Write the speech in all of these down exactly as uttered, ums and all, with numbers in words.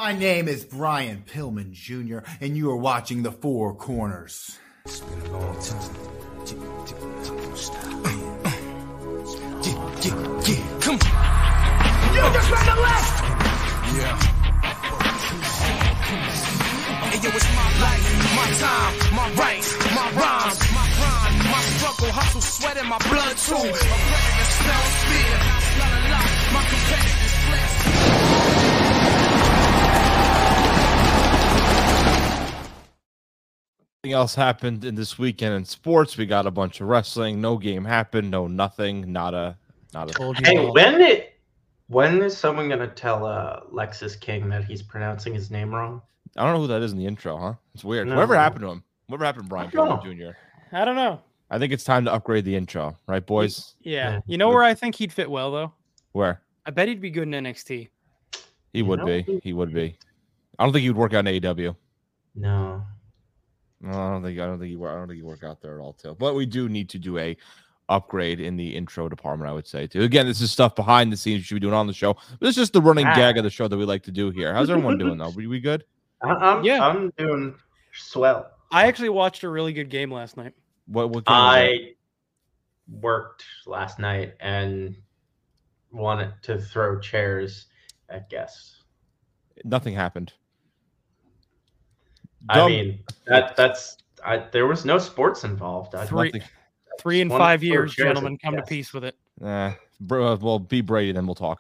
My name is Brian Pillman Junior, and you are watching The Four Corners. It's been a long time. Come on. You just ran the left! Yeah. Hey, yo, it's my life, my time, my rights, my rhymes, my grind, my struggle, hustle, sweat, and my blood, too. I'm ready to smell fear. La, la, la, my competitors flex. Else happened in this weekend in sports. We got a bunch of wrestling. No game happened. No nothing. Not a. Not a. Hey, when it, when is someone gonna tell uh, Lexus King that he's pronouncing his name wrong? I don't know who that is in the intro, huh? It's weird. No. Whatever happened to him? Whatever happened to Brian Pillman Junior? I don't know. I think it's time to upgrade the intro, right, boys? Yeah. Yeah. You know where I think he'd fit well though? Where I bet he'd be good in N X T. he would know? be. He would be. I don't think he would work out in A E W. No. No, I don't think. I don't think he. I don't think he work out there at all, too. But we do need to do a upgrade in the intro department, I would say, too. Again, this is stuff behind the scenes we should be doing on the show. This is just the running Ah. gag of the show that we like to do here. How's everyone doing though? We, we good? I, I'm Yeah. I'm doing swell. I actually watched a really good game last night. What? What? Game was that? I worked last night and wanted to throw chairs at guests. Nothing happened. I Dumb- mean, that that's I, there was no sports involved. I, Three, nothing. three and One five for years, chairs gentlemen. and Come to guests. peace with it. Nah, bro. Well, be Brady, then we'll talk.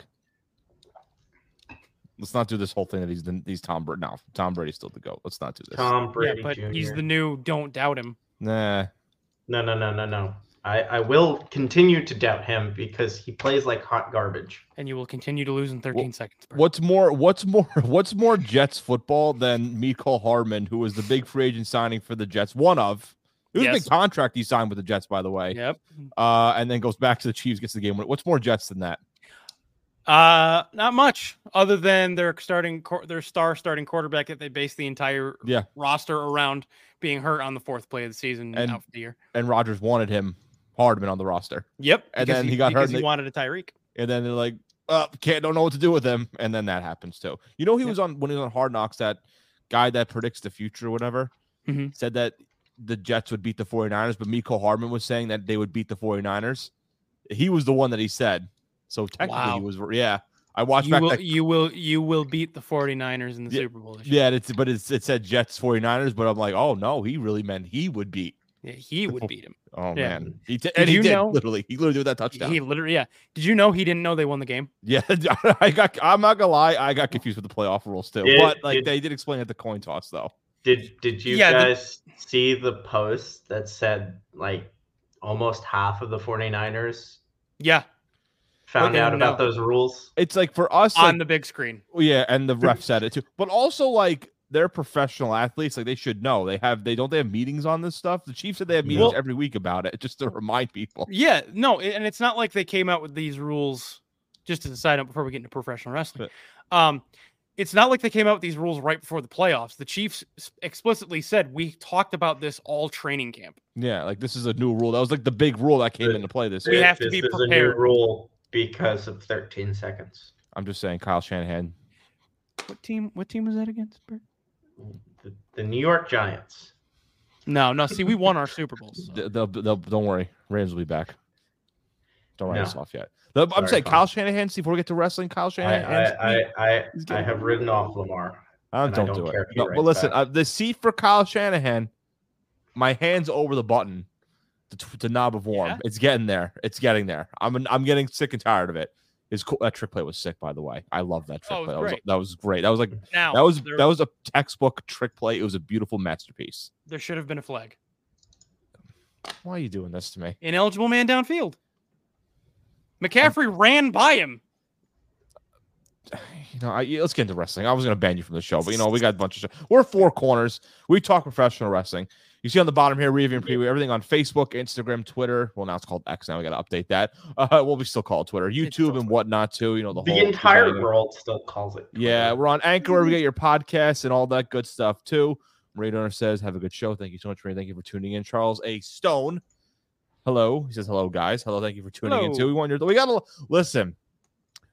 Let's not do this whole thing that he's the, he's Tom Brady. No, Tom Brady's still the GOAT. Let's not do this. Tom Brady yeah, but Junior he's the new. Don't doubt him. Nah. No, no, no, no, no. I, I will continue to doubt him because he plays like hot garbage. And you will continue to lose in thirteen Well, seconds. Bert. What's more? What's more? What's more Jets football than Mecole Hardman, who was the big free agent signing for the Jets? One of. It was a Yes. big contract he signed with the Jets, by the way. Yep. Uh, and then goes back to the Chiefs, gets the game. What's more Jets than that? Uh, not much other than their starting, quar- their star starting quarterback that they base the entire Yeah. roster around being hurt on the fourth play of the season And- out for the year. And Rodgers wanted him, Hardman, on the roster. Yep. And because then he got hurt because and He they- wanted a Tyreek. And then they're like, uh, can't don't know what to do with him. And then that happens too. You know, he Yep. was on when he was on Hard Knocks, that guy that predicts the future or whatever, Mhm. said that the Jets would beat the 49ers, but Mecole Hardman was saying that they would beat the 49ers. He was the one that he said. So technically he Wow. was, yeah. I watched You back will, that, you will, you will beat the 49ers in the Yeah, Super Bowl. This year. yeah, it's but it's, it said Jets 49ers, but I'm like, oh no, he really meant he would beat. Yeah, he would beat him. Oh Yeah. man, he t- and he you did know- literally. He literally did that touchdown. He literally, yeah. Did you know he didn't know they won the game? Yeah, I got. I'm not gonna lie, I got confused with the playoff rules too. Did- but like did- they did explain at the coin toss though. Did did you Yeah, the- guys see the post that said like almost half of the 49ers Yeah, found Like, out no. about those rules? It's like for us, on like, the big screen. well, yeah, and the ref said it too. But also, like they're professional athletes, like they should know. They have they don't they have meetings on this stuff. The Chiefs said they have meetings Well- every week about it, just to remind people. Yeah, no, and it's not like they came out with these rules. Just as a side note, before we get into professional wrestling, um, it's not like they came out with these rules right before the playoffs. The Chiefs s- explicitly said we talked about this all training camp. Yeah, like this is a new rule. That was like the big rule that came The- into play this We year. have to This be is a prepared. new rule because of thirteen seconds. I'm just saying, Kyle Shanahan. What team? What team was that against? Bert? The, the New York Giants. No, no. See, we won our Super Bowls. so. They'll, they'll, they'll- don't worry, Rams will be back. Don't write No. us off yet. The- I'm Sorry, saying Kyle. Kyle Shanahan. See, before we get to wrestling, Kyle I Shanahan. I, I, I, He's I getting- have written off Lamar. Uh, and I don't, don't do care it. if he No, but writes listen, back. uh, the seat for Kyle Shanahan, my hand's over the button, the, t- the knob of warm. Yeah? It's getting there. It's getting there. I'm I'm getting sick and tired of it. His cool, that trick play was sick, by the way. I love that trick Oh, it was play. That was, great. that was great. That was like Now that was there, that was a textbook trick play. It was a beautiful masterpiece. there should have been a flag. Why are you doing this to me? Ineligible man downfield. McCaffrey ran by him. You know, I, let's get into wrestling. I was going to ban you from the show, but you know, we got a bunch of stuff. We're four corners. We talk professional wrestling. You see on the bottom here, review and preview everything on Facebook, Instagram, Twitter. Well, now it's called X. Now we got to update that. Uh, well, we still call it Twitter, YouTube, and whatnot too. You know, the, The whole entire shebang. world still calls it. Yeah, we're on Anchor where we get your podcasts and all that good stuff too. Marie Donor says, "Have a good show." Thank you so much, Marie. Thank you for tuning in. Charles A. Stone. Hello. He says, "Hello, guys." Hello. Thank you for tuning in Hello. too. We want your. We got to listen.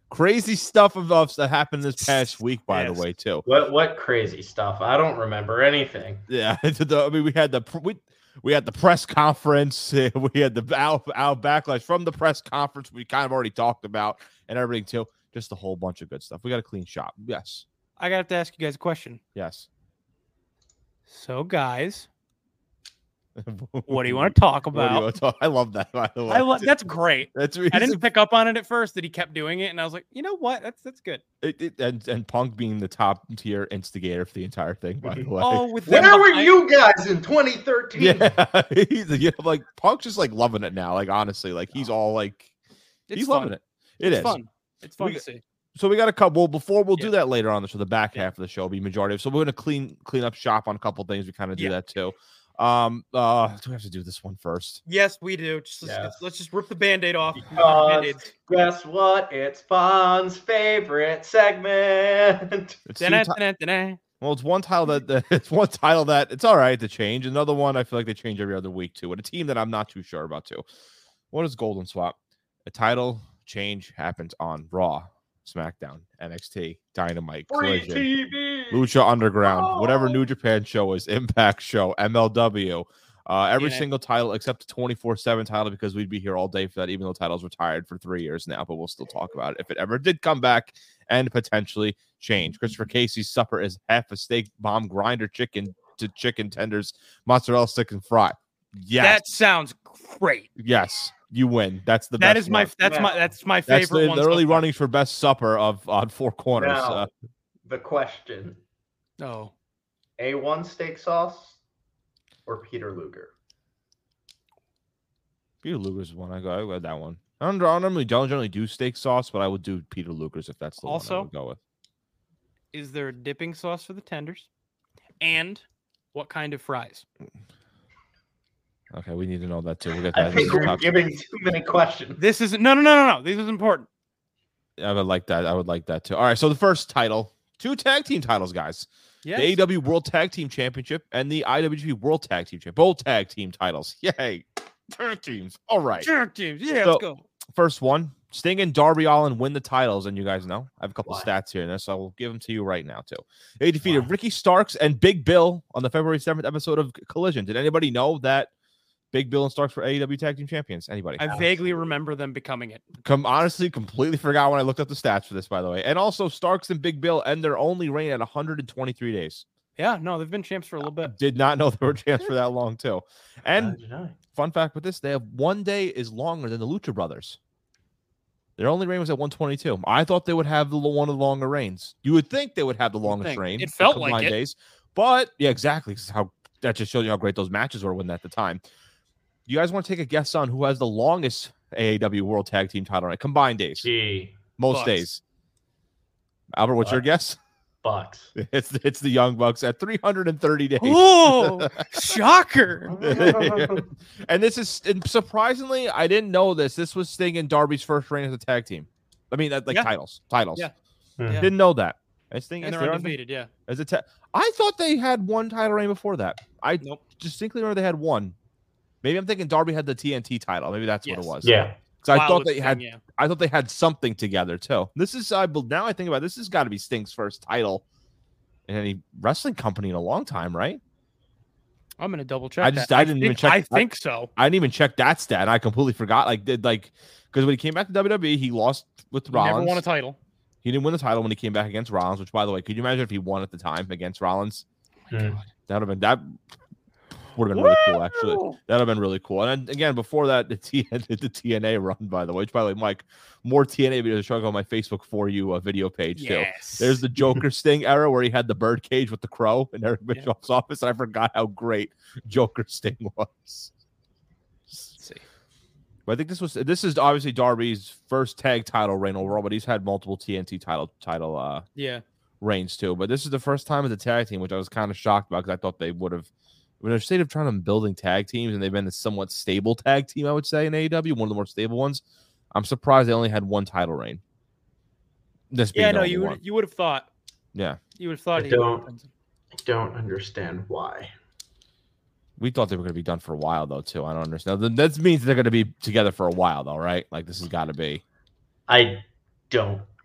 Crazy stuff of us that happened this past week, by Yes. the way, too. What what crazy stuff? I don't remember anything. Yeah, I mean, we had the we we had the press conference. We had the our, our backlash from the press conference. We kind of already talked about and everything too. Just a whole bunch of good stuff. We got a clean shop. Yes, I got to ask you guys a question. yes. So, guys, what do you want to talk What do you about? want to talk- I love that. By the way, I lo- that's great. that's I didn't pick up on it at first that he kept doing it, and I was like, you know what? That's that's good. It, it, and and Punk being the top tier instigator for the entire thing. By the way, Oh, with them Where were behind- you guys in twenty thirteen? yeah, he's you know, like Punk's just like loving it now. Like honestly, like he's all like It's he's fun. loving it. It it's is. fun. It's fun We to got- see. So we got a couple. Well, before we'll do Yeah. that later on. So the back Yeah. half of the show will be majority of. So we're gonna clean clean up shop on a couple things. We kind of do Yeah. that too. Um, uh, do we have to do this one first? Yes, we do. Just let's, Yeah. let's, let's just rip the band-aid off. Because Band-Aids. guess what? It's Fon's favorite segment. It's two Da-na, ti- da-na, da-na. well, it's one title that, that it's one title that it's all right to change. Another one I feel like they change every other week too. And a team that I'm not too sure about too. What is Golden Swap? A title change happens on Raw, SmackDown, N X T, Dynamite, Free Collision, T V. Lucha Underground, whatever Oh. New Japan show is, Impact show, M L W, uh, every Yeah. single title except the twenty-four seven title because we'd be here all day for that, even though the title's retired for three years now, but we'll still talk about it if it ever did come back and potentially change. Christopher Casey's supper is half a steak bomb grinder chicken to chicken tenders, mozzarella stick and fry. Yes, That sounds great. yes, you win. That's the That best is my one. that's Yeah. my that's my That's favorite the, one. the so early far. runnings for best supper of on Four Corners. Now, Uh, the question: Oh, A one steak sauce or Peter Luger? Peter Luger's one. I go, I go with that one. I don't, I don't normally don't generally do steak sauce, but I would do Peter Luger's if that's the one I Also- would go with. is there a dipping sauce for the tenders? And what kind of fries? Okay, we need to know that too. We'll get I that. think This is we're tough. giving too many questions. This is no no no no no. This is important. I would like that. I would like that too. All right, so the first title, two tag team titles, guys. Yes. The A E W World Tag Team Championship and the I W G P World Tag Team Championship. Both tag team titles. Yay. Tag teams. All right. Sure, teams. Yeah, So- let's go. First one, Sting and Darby Allin win the titles, and you guys know I have a couple Why? of stats here in this, so I will give them to you right now too. They defeated Why? Ricky Starks and Big Bill on the February seventh episode of Collision. Did anybody know that Big Bill and Starks were A E W Tag Team Champions? Anybody? I vaguely remember them becoming it. Come honestly, completely forgot when I looked up the stats for this, by the way. And also, Starks and Big Bill end their only reign at one hundred twenty-three days. Yeah, no, they've been champs for a little bit. Did not know they were champs for that long too. And How did I? fun fact with this, they have one day is longer than the Lucha Brothers. Their only reign was at one twenty-two. I thought they would have the one of the longer reigns. You would think they would have the longest think. reign. It the felt like combined it. days. But yeah, exactly. This is how that just shows you how great those matches were when at the time. You guys want to take a guess on who has the longest A E W World Tag Team title reign? Combined days. Gee, Most Bucks. days. Albert, what's your Bucks. guess? Bucks. It's it's the Young Bucks at three hundred thirty days. Oh, shocker. And this is and surprisingly, I didn't know this. This was Sting and Darby's first reign as a tag team. I mean, like Yeah. titles, titles. Yeah. Hmm. Yeah. Didn't know that. I Sting And yes, they're they're undefeated, yeah. as a ta- I thought they had one title reign before that. I Nope. distinctly remember they had one. Maybe I'm thinking Darby had the T N T title. Maybe that's what Yes. it was. Yeah. because I Wow, thought with they Sting, had. yeah. I thought they had something together too. This is I bel- now I think about it, this has got to be Sting's first title in any wrestling company in a long time, right? I'm gonna double check. I just- that. I didn't even think- check- I I- think so. I didn't even check that stat. I completely forgot. Like did like because when he came back to W W E, he lost with He Rollins. never won a title. He didn't win the title when he came back against Rollins. Which, by the way, could you imagine if he won at the time against Rollins? Hmm. That would have been that would have been really cool. Actually, that would have been really cool. And then, again, before that, the T the T N A run, by the way. Which, by the way, Mike, more T N A videos showing on my Facebook for you uh, video page too. Yes. There's the Joker Sting era where he had the bird cage with the crow in Eric Yeah. Bischoff's office. And I forgot how great Joker Sting was. Let's see. But I think this was this is obviously Darby's first tag title reign overall, but he's had multiple T N T title title uh Yeah. reigns too. But this is the first time as a tag team, which I was kind of shocked about because I thought they would have. When they're state of trying to building tag teams, and they've been a somewhat stable tag team, I would say in A E W, one of the more stable ones. I'm surprised they only had one title reign. This being Yeah, the no, only you one. would you would have thought. Yeah, You would have thought I he don't- would've- I don't understand why. we thought they were going to be done for a while though too. I don't understand. That that means they're going to be together for a while though, right? Like this has got to be. I don't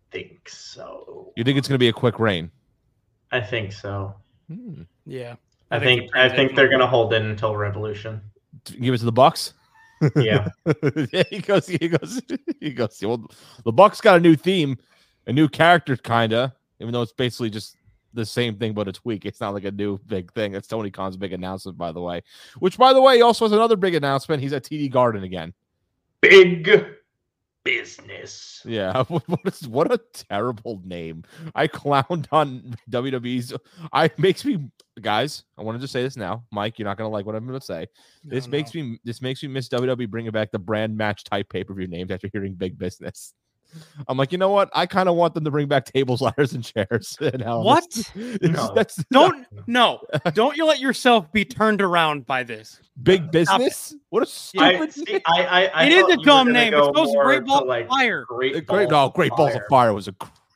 think so. You think it's going to be a quick reign? I think so. Hmm. Yeah. I, think I think they're gonna hold it until Revolution. Give it to the Bucks. Yeah. Yeah, he goes. He goes. He goes. Well, the Bucks got a new theme, a new character, kinda. Even though it's basically just the same thing, but it's weak. It's not like a new big thing. It's Tony Khan's big announcement, by the way. Which, by the way, he also has another big announcement. He's at T D Garden again. Big business. Yeah, what is what a terrible name. I clowned on W W E's. I makes me guys. I wanted to say this now, Mike. You're not gonna like what I'm gonna say. This No, makes no. me this makes me miss W W E bringing back the brand match type pay per view names after hearing Big Business. I'm like, you know what? I kind of want them to bring back tables, ladders, and chairs. And Hell in a- What? It's- No. That's Don't no. Don't you let yourself be turned around by this. Big business. What a I, stupid. see, I, I, I It is thought a you were dumb gonna name. go It's supposed to more Great Ball of like Fire. Great, Great, Balls no, Great Balls of Fire was a.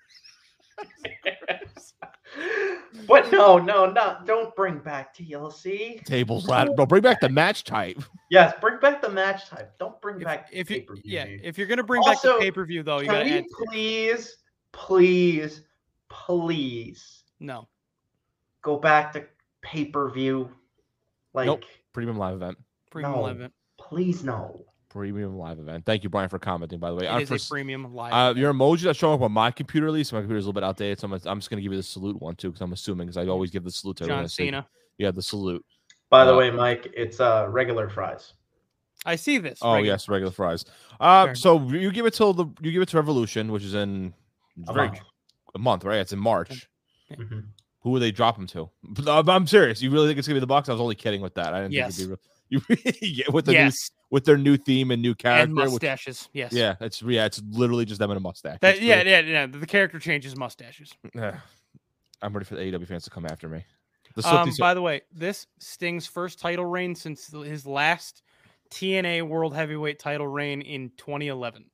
But no, no, no! Don't bring back T L C. Tables, ladder. Bro, bring back the match type. Yes, bring back the match type. Don't bring If, back. if you pay-per-view. yeah, if you're gonna bring back Also, the pay per view though, you Can gotta we add please, please, please no. go back to pay per view? Like, Nope. Premium live event. Premium No. live event. please no. Premium live event. Thank you, Brian, for commenting. By the way, It Uh, is for- a premium live. Uh, event. your emoji that's showing up on my computer, at least my computer's a little bit outdated, so I'm, I'm just gonna give you the salute one too, because I'm assuming because I always give the salute to everyone John I see. Cena. Yeah, the salute. By the Uh, way, Mike, it's uh regular fries. I see this. Oh regular. yes, regular fries. Uh, Fair. so you give it till the you give it to Revolution, which is in A very month. a month, right? It's in March. Mhm. Who would they drop him to? I'm I'm serious. You really think it's gonna be the Bucks? I was only kidding with that. I didn't Yes. think it'd be real. You yeah, with the Yes. new, with their new theme and new character. And which- mustaches. Yes. yeah, it's yeah, it's literally just them in a mustache. That, It's yeah, really- yeah, yeah. The character changes mustaches. Ugh. I'm ready for the A E W fans to come after me. The Um, Swifties- by the way, this Sting's first title reign since his last T N A World Heavyweight title reign in twenty eleven.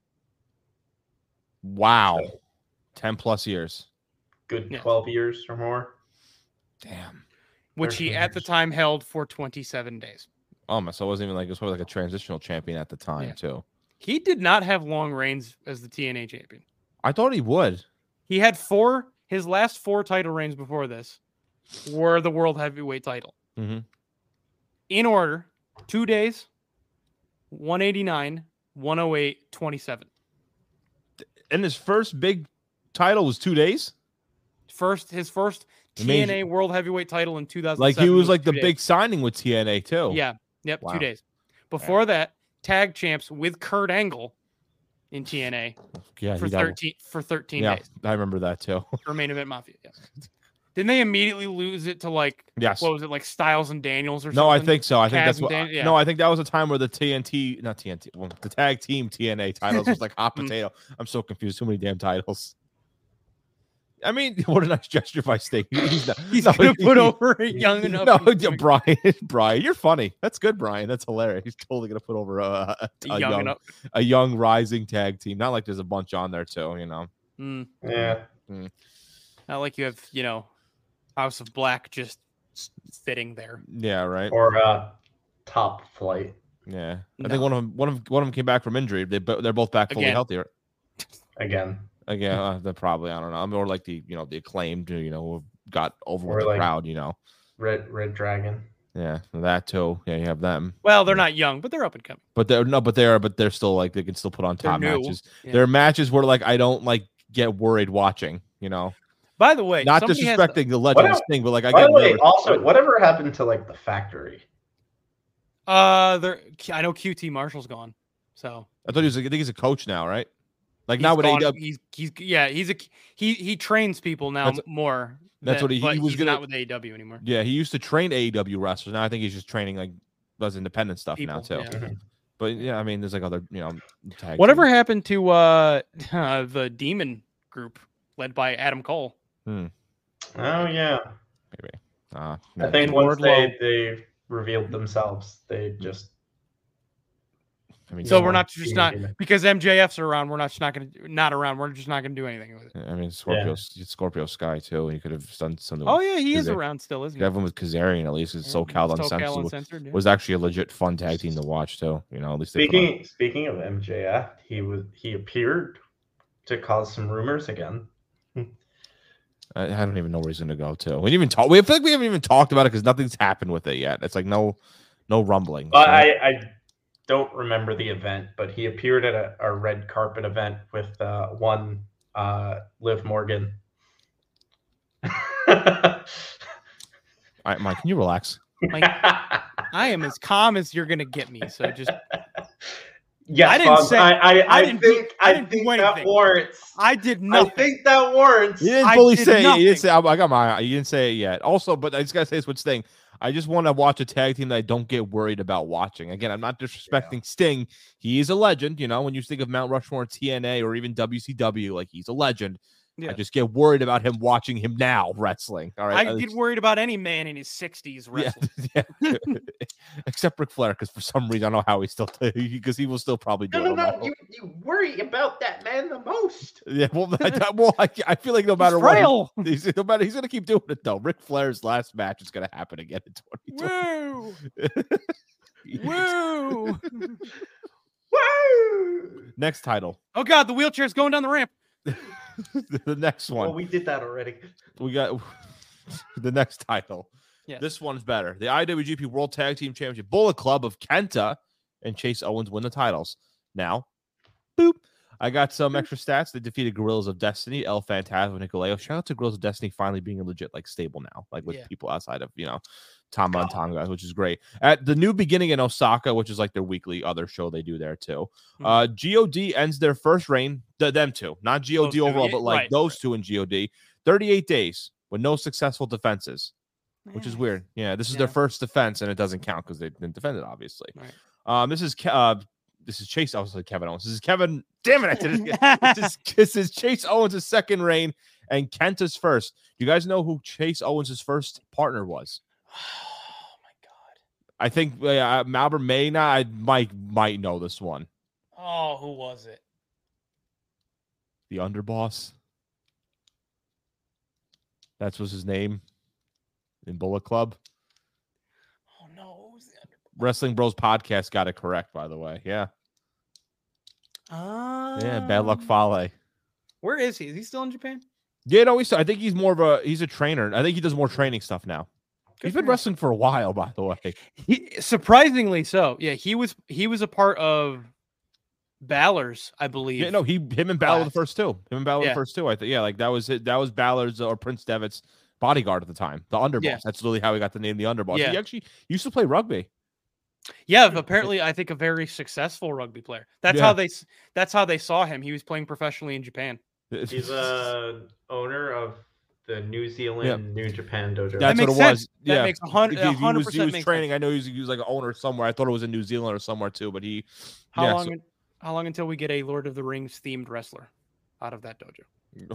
wow, ten plus years. Good Yeah. twelve years or more. Damn. Which he thirteen at the years. time held for twenty-seven days. Oh my! So it wasn't even like it was probably like a transitional champion at the time Yeah. too. He did not have long reigns as the T N A champion. I thought he would. He had four, his last four title reigns before this were the World Heavyweight title. Mhm. In order, two days, one eighty-nine, one oh eight, twenty-seven. And his first big title was two days. First, his first Amazing. T N A World Heavyweight title in two thousand Like seven. he was like the two days. big signing with T N A too. Yeah. Yep. Wow. Two days. Before that, tag champs with Kurt Angle in T N A yeah. for he got- thirteen for thirteen Yeah, days I remember that too. for Main Event Mafia. Yeah. Didn't they immediately lose it to like Yes. what was it like Styles and Daniels or something? No, I think so. I think Kaz that's and what. Dan- yeah. No, I think that was a time where the T N T, not T N T, well, the tag team T N A titles was like hot Mm. potato. I'm so confused. Too many damn titles. I mean, what a nice gesture by Sting. He's, not, he's no, gonna he- put he- over a young enough. No, and yeah, Brian, Brian, you're funny. That's good, Brian. That's hilarious. He's totally gonna put over a, a, a young young, enough. a young rising tag team. Not like there's a bunch on there too, you know. Mm, Yeah. not like you have you know House of Black just s- sitting there. Yeah, right. Or uh, Top Flight. Yeah, I No. think one of them, one of one of them came back from injury. They bo- they're both back fully Again. healthy. Right? Again. Again, uh, they're probably I don't know. I'm more like the you know the acclaimed, you know, who got over Or with the like- crowd. You know, Red Red Dragon. yeah, that too. Yeah, you have them, Well, they're not young, but they're up and coming. but they're no, but they are, but they're still like they can still put on They're top new. matches. Yeah. There are matches where like I don't like get worried watching. You know, By the way, not somebody has- disrespecting the legend What- thing, but like I By get the way, nervous. also, whatever happened to like the factory? Uh, there. I know Q T Marshall's gone, so I thought he was. I think he's a coach now, right? Like he's now with A E gone- W. He's he's yeah. He's a he he trains people now That's- more. that's than- what he- he but was he's gonna- not with A E W anymore. Yeah, he used to train A E W wrestlers. Now I think he's just training like does independent stuff now People, too. yeah. But yeah, I mean, there's like other you know tag Whatever teams. happened to uh, uh the Demon Group led by Adam Cole? Oh yeah. Maybe. Uh, I think And once they, Wardlow. they revealed themselves, they just I mean, So Yeah. we're not just not Demon. because M J F's around. We're not just not gonna not around. We're just not gonna do anything with it. I mean, Scorpio, Scorpio Sky too. He could have done something. Oh with- yeah, he is Kazarian. around still, isn't You he? have him with Kazarian at least. It's Yeah, SoCal SoCal Uncensored was, Uncensored, yeah. was actually a legit fun tag team to watch too. You know, at least they put on- speaking speaking of M J F, he was he appeared to cause some rumors again. I, I don't even know where he's going to go to. We didn't even talk. We feel like we haven't even talked about it because nothing's happened with it yet. It's like no, no rumbling. Well, so. I, I don't remember the event, but he appeared at a, a red carpet event with uh, one uh, Liv Morgan. All right, Mike, can you relax? Like, I am as calm as you're gonna get me. So just yes, I didn't Fonz, say- I, I, I I didn't do- think I I, didn't do think that anything. warrants. I did I nothing. think that warrants. You didn't I fully did say it. You nothing. didn't say. I I got my. You didn't say it yet. Also, but I just gotta say this one thing. I just want to watch a tag team that I don't get worried about watching. Again, I'm not disrespecting Sting. He is a legend. You know, when you think of Mount Rushmore, T N A, or even W C W, like he's a legend. Yeah. I just get worried about him watching him now wrestling. All right, I get worried about any man in his sixties Yeah, wrestling. yeah. Except Ric Flair, because for some reason I don't know how he's still because he will still probably do No, it. no, no no. matter You, you worry about that man the most. Yeah, well, I, well, I, I feel like no matter He's what, frail. he- he's, no matter, he's gonna keep doing it though. Ric Flair's last match is gonna happen again in twenty twenty. Woo! Woo! Woo! Next title, Oh God, the wheelchair's going down the ramp. the next one Well, we did that already. we got. The next title. Yes. This one's better. The I W G P World Tag Team Championship. Bullet Club of Kenta and Chase Owens win the titles. Now, boop. I got some extra stats. They defeated Gorillas of Destiny, El Phantasmo, Nicoleo. Shout out to Gorillas of Destiny finally being a legit like stable now, like with Yeah. people outside of, you know, Tama and Tom guys, which is great. At the New Beginning in Osaka, which is like their weekly other show they do there too. Mhm. Uh, G O D ends their first reign, th- them two, not G O D Those two, overall, yeah, but like right, those right. two in G O D. thirty-eight days with no successful defenses, which is weird. Yeah, this is their Yeah. first defense, and it doesn't count because they didn't defend it, obviously. Right. Um, this is Ke- uh, this is Chase. I was like Kevin Owens. This is Kevin. Damn it! I did it again. this, is, this is Chase Owens' second reign and Kenta's first. Do you guys know who Chase Owens' first partner was? Oh my God. I think uh, Malbert may not. I might might know this one. Oh, who was it? The Underboss. That was his name in Bullet Club. Oh no, who's the under- Wrestling Bros podcast got it correct, by the way. Yeah, Ah, yeah. Bad luck, Fale. Where is he? Is he still in Japan? Yeah, no, he's. I think he's more of a. He's a trainer. I think he does more training stuff now. Good He's for been him. wrestling for a while, by the way. He, surprisingly so. Yeah, he was he was a part of Balor's, I believe. Yeah, no, he, him and Balor were the Class. first two. Him and Balor were Yeah. the first two. I think. Yeah, like that was it. That was Balor's or Prince Devitt's bodyguard at the time, the Underboss. Yeah. That's literally how he got the name, the Underboss. Yeah. He actually used to play rugby. Yeah, apparently I think a very successful rugby player. That's Yeah. how they s- that's how they saw him. He was playing professionally in Japan. He's a owner of the New Zealand New Japan dojo. That's makes what it was. sense. That Yeah, makes a hun- He- a he, hundred was, he percent was makes training. sense. I know he was, he was like an owner somewhere. I thought it was in New Zealand or somewhere too. But he, How yeah, long so- un- how long until we get a Lord of the Rings themed wrestler out of that dojo?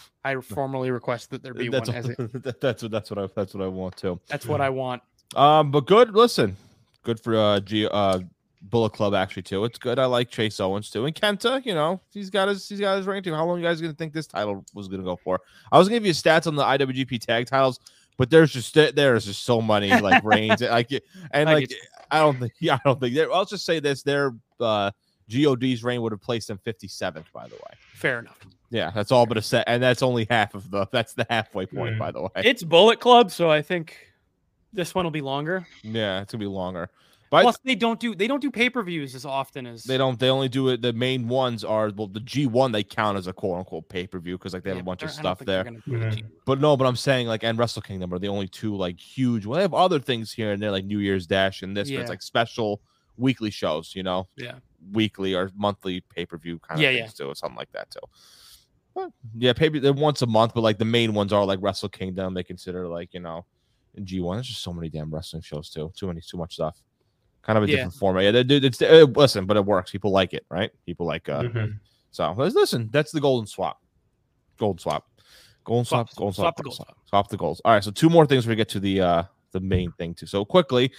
I formally request that there be that's, one as it, that- that's what that's what I that's what I want to. that's what I want. Um, but good. Listen, good for uh, G, uh Bullet Club actually too. It's good. I like Chase Owens too, and Kenta. You know, he's got his he's got his rank too. How long you guys gonna think this title was gonna go for? I was gonna give you stats on the I W G P tag titles, but there's just there's just so many like reigns. Like and I like get I don't think yeah I don't think. I'll just say this: their uh G O D's reign would have placed them fifty-seventh. By the way, Fair enough. yeah, that's all but a set, and that's only half of the that's the halfway point. Mm. By the way, It's Bullet Club, so I think this one will be longer. yeah, it's gonna be longer. But Plus, they don't do they don't do pay per views as often as They don't. They only do it. The main ones are well, the G one. They count as a quote unquote pay per view because like they have Yeah, a bunch but of I don't stuff think they're there. gonna do the Mhm. G- But no, but I'm saying like and Wrestle Kingdom are the only two like huge. Well, they have other things here and there like New Year's Dash and this, but Yeah. it's like special weekly shows. You know, Yeah. weekly or monthly pay per view kind of Yeah, things too, or something like that too. But, yeah, pay they're once a month, but like the main ones are like Wrestle Kingdom. They consider like you know, in G one. There's just so many damn wrestling shows too. Too many, too much stuff. Kind of a Yeah. different format. Yeah, dude, it's uh, listen, but it works. People like it, right? People like uh. Mhm. So let's listen. That's the golden swap. Golden swap. Golden swap. Swap- Golden swap swap. the golden gold swap. Swap the goals. All right. So two more things before we get to the uh the main thing too. So quickly,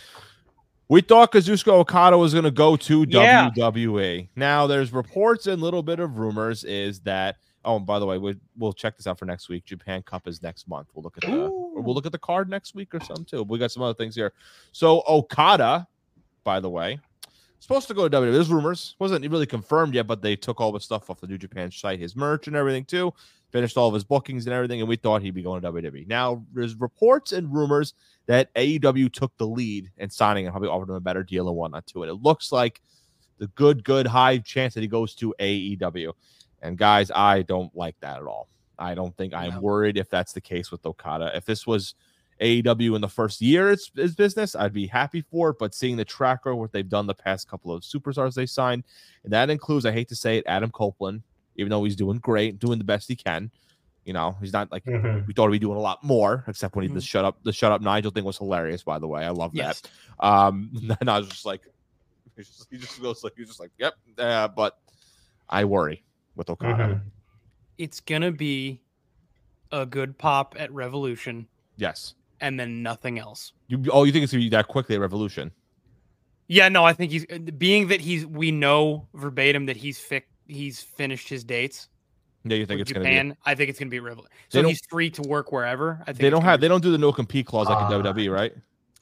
we thought Kazuchika Okada was going to go to Yeah. W W E. Now there's reports and a little bit of rumors is that. Oh, and by the way, we, we'll check this out for next week. Japan Cup is next month. We'll look at the or we'll look at the card next week or something too. We got some other things here. So Okada, by the way, Supposed to go to W W E. There's rumors. Wasn't really confirmed yet, but they took all the stuff off the New Japan site, his merch and everything too. Finished all of his bookings and everything, and we thought he'd be going to W W E. Now, there's reports and rumors that A E W took the lead in signing and probably offered him a better deal and whatnot too. And it looks like the good, good, high chance that he goes to A E W. And guys, I don't like that at all. I don't think I'm No. worried if that's the case with Okada. If this was A E W in the first year it's his business, I'd be happy for it. But seeing the track record, what they've done the past couple of superstars they signed, and that includes, I hate to say it, Adam Copeland, even though he's doing great, doing the best he can. You know, he's not like Mhm. we thought he'd be doing a lot more, except when he Mhm. the shut up the shut up Nigel thing was hilarious, by the way. I love Yes. that. Um and I was just like he just, he just goes like he's just like, yep, uh, but I worry with Okada. Mhm. It's gonna be a good pop at Revolution, Yes. and then nothing else. You oh, you think it's gonna be that quickly at Revolution? Yeah, no, I think he's being that he's we know verbatim that he's fi- he's finished his dates. Yeah, you think with it's gonna Japan. be I think it's gonna be Revolution. They So don't- he's free to work wherever. I think they it's don't gonna have be- they don't do the no compete clause like in Ah. W W E, right?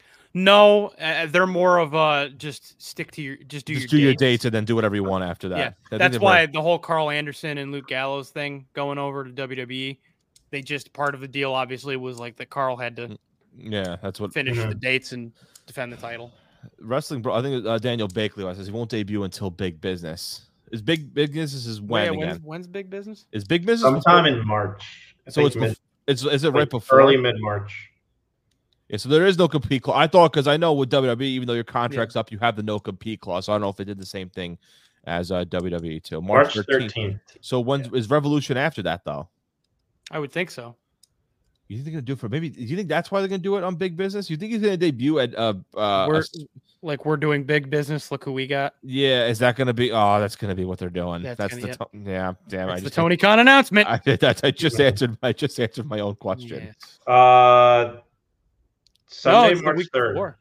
No, uh, they're more of uh just stick to your just do Just your do your dates. dates and then do whatever you want after that. Yeah, I think that's they're why very- the whole Carl Anderson and Luke Gallows thing going over to W W E, they just part of the deal obviously was like that Carl had to yeah, that's what finish Mhm. the dates and defend the title. wrestling bro. I think uh, Daniel Bakley says he won't debut until Big Business. Is Big Big Business is when Wait, again? when's, when's big business? Is Big Business Sometime before- in March. I so think it's mid- bef- it's is it right like before early mid March. Yeah, so there is no compete clause. I thought because I know with W W E, even though your contract's up, you have the no compete clause. So I don't know if they did the same thing as uh, W W E too. March March thirteenth. thirteenth. So when is Revolution after that though? I would think so. You think they're gonna do it for maybe? Do you think that's why they're gonna do it on Big Business? You think he's gonna debut at uh, uh we're a s- like we're doing big business. Look who we got. yeah? Is that gonna be? Oh, that's gonna be what they're doing. That's That's, gonna- the yep. to- yeah. Damn, I That's the just Tony Khan announcement. I did that. I just answered. I just answered my own question. Yes. Uh, No, Sunday, it's the March week third. before.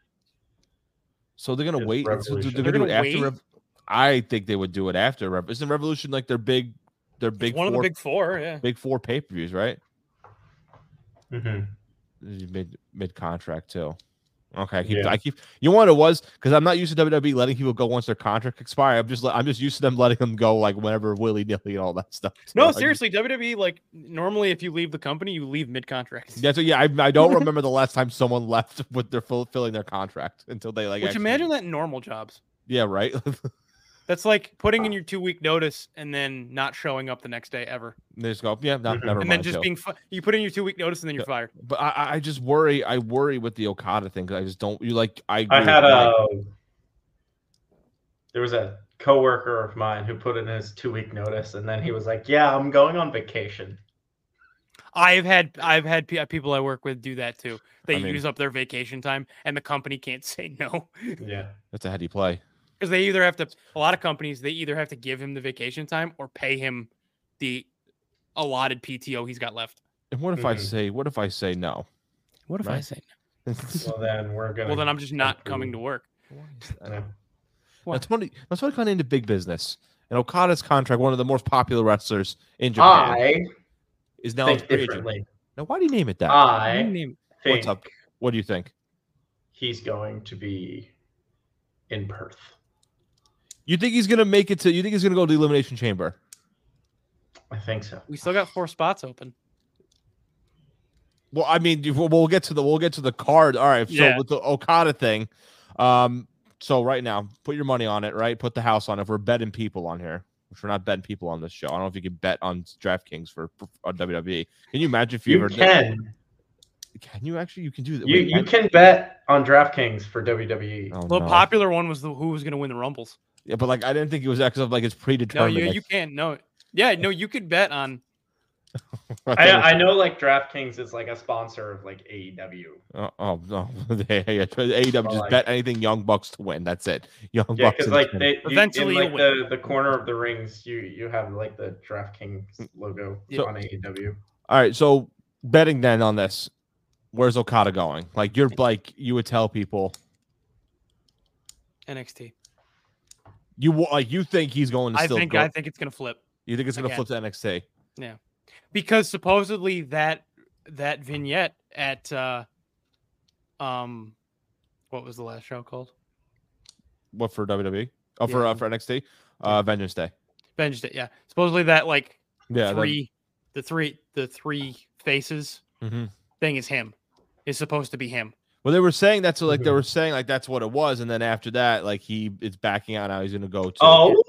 So they're gonna It's wait. So they're Revolution. gonna They're do it gonna after. wait? Rev- I think they would do it after. Rev- Isn't Revolution like their big, their It's big one of four, the big four. Yeah. big four pay per views, right? Mm-hmm. Mid mid contract too. Okay, I keep, Yeah. I keep. You know what it was? Because I'm not used to W W E letting people go once their contract expire. I'm just, I'm just used to them letting them go like whenever willy nilly and all that stuff. No, So I just- seriously, W W E like normally if you leave the company, you leave mid contract. Yeah, so yeah, I, I don't remember the last time someone left with their full, filling their contract until they like. Which actually- imagine that in normal jobs. Yeah, right. That's like putting in your two week notice and then not showing up the next day ever, they just go, yeah, no, Mhm. never and mind. then just Joe. being fu- you put in your two week notice and then you're fired. But I, I- I just worry. I worry with the Okada thing because I just don't. You like. I. I agree had with a. Mike. There was a coworker of mine who put in his two week notice, and then he was like, "Yeah, I'm going on vacation." I've had I've had pe- people I work with do that too. They I mean- use up their vacation time, and the company can't say no Yeah. That's a heady play. because they either have to. A lot of companies they either have to give him the vacation time or pay him the allotted P T O he's got left. And what if I Mhm. say? What if I say no? What if I say? Well, then we're gonna. Well, then I'm just not to- coming to work. Yeah. What? That's funny. That's what kind of into big business. And Okada's contract, one of the most popular wrestlers in Japan, I is now a think free agent. differently. Now, why do you name it that? I Name- think What's up? What do you think? he's going to be in Perth. You think he's gonna make it to? You think he's gonna go to the Elimination Chamber? I think so. We still got four spots open. Well, I mean, we'll, we'll get to the we'll get to the card. All right. So Yeah. with the Okada thing, um, so right now, put your money on it. Right, put the house on it. We're betting people on here, which we're not betting people on this show. I don't know if you can bet on DraftKings for, for on W W E. Can you imagine if you, You ever did- can. Can you actually? You can do that. You Wait, you I- can bet on DraftKings for W W E. oh, The no. popular one was the who was going to win the Rumbles. Yeah, but like I didn't think it was because of like it's No, predetermined. you like- you can't. No, yeah, no, you could bet on. I thought I, it was- I know like DraftKings is like a sponsor of like A E W. Oh, oh no! yeah, yeah. A E W just like- bet anything Young Bucks to win. That's it. Young Yeah, Bucks. because and like win. they you, Eventually in like you'll the, the corner of the rings, you you have like the DraftKings logo So- on A E W. All right, so betting then on this, where's Okada going? Like you're like you would tell people N X T. you wa- like you think he's going to I still think go. I think it's going to flip you think it's going to again. flip to N X T? because supposedly that that vignette at uh um what was the last show called? What for W W E? Oh, for Yeah. uh, for N X T, uh, Vengeance Day. Vengeance Day, yeah. Supposedly that like Yeah, three, the three, the three faces that, mhm. thing is him. Is supposed to be him. Well, they were saying that's like they Mhm. were saying like that's what it was, and then after that, like he it's backing out now. He's gonna go to. Oh,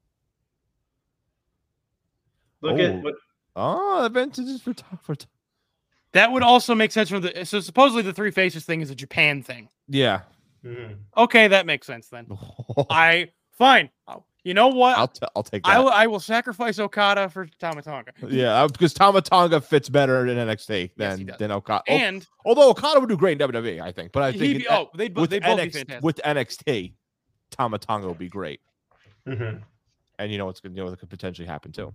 look Oh. at what. Oh, the Vengeance is for top for. Top. That would also make sense from the. So supposedly the three faces thing is a Japan thing. Yeah. Mhm. Okay, that makes sense then. I fine. Oh, you know what? I'll t- I'll take that. I will. I will sacrifice Okada for Tama Tonga. Yeah, uh, because Tama Tonga fits better in N X T Yes, he than does. than Okada. Oh, And although Okada would do great in W W E, I think, but I he'd think be, in- oh, they'd, bo- with they'd both be N X T fantastic. with N X T, Tama Tonga would be great, Mhm. and you know what's gonna you know what could potentially happen too.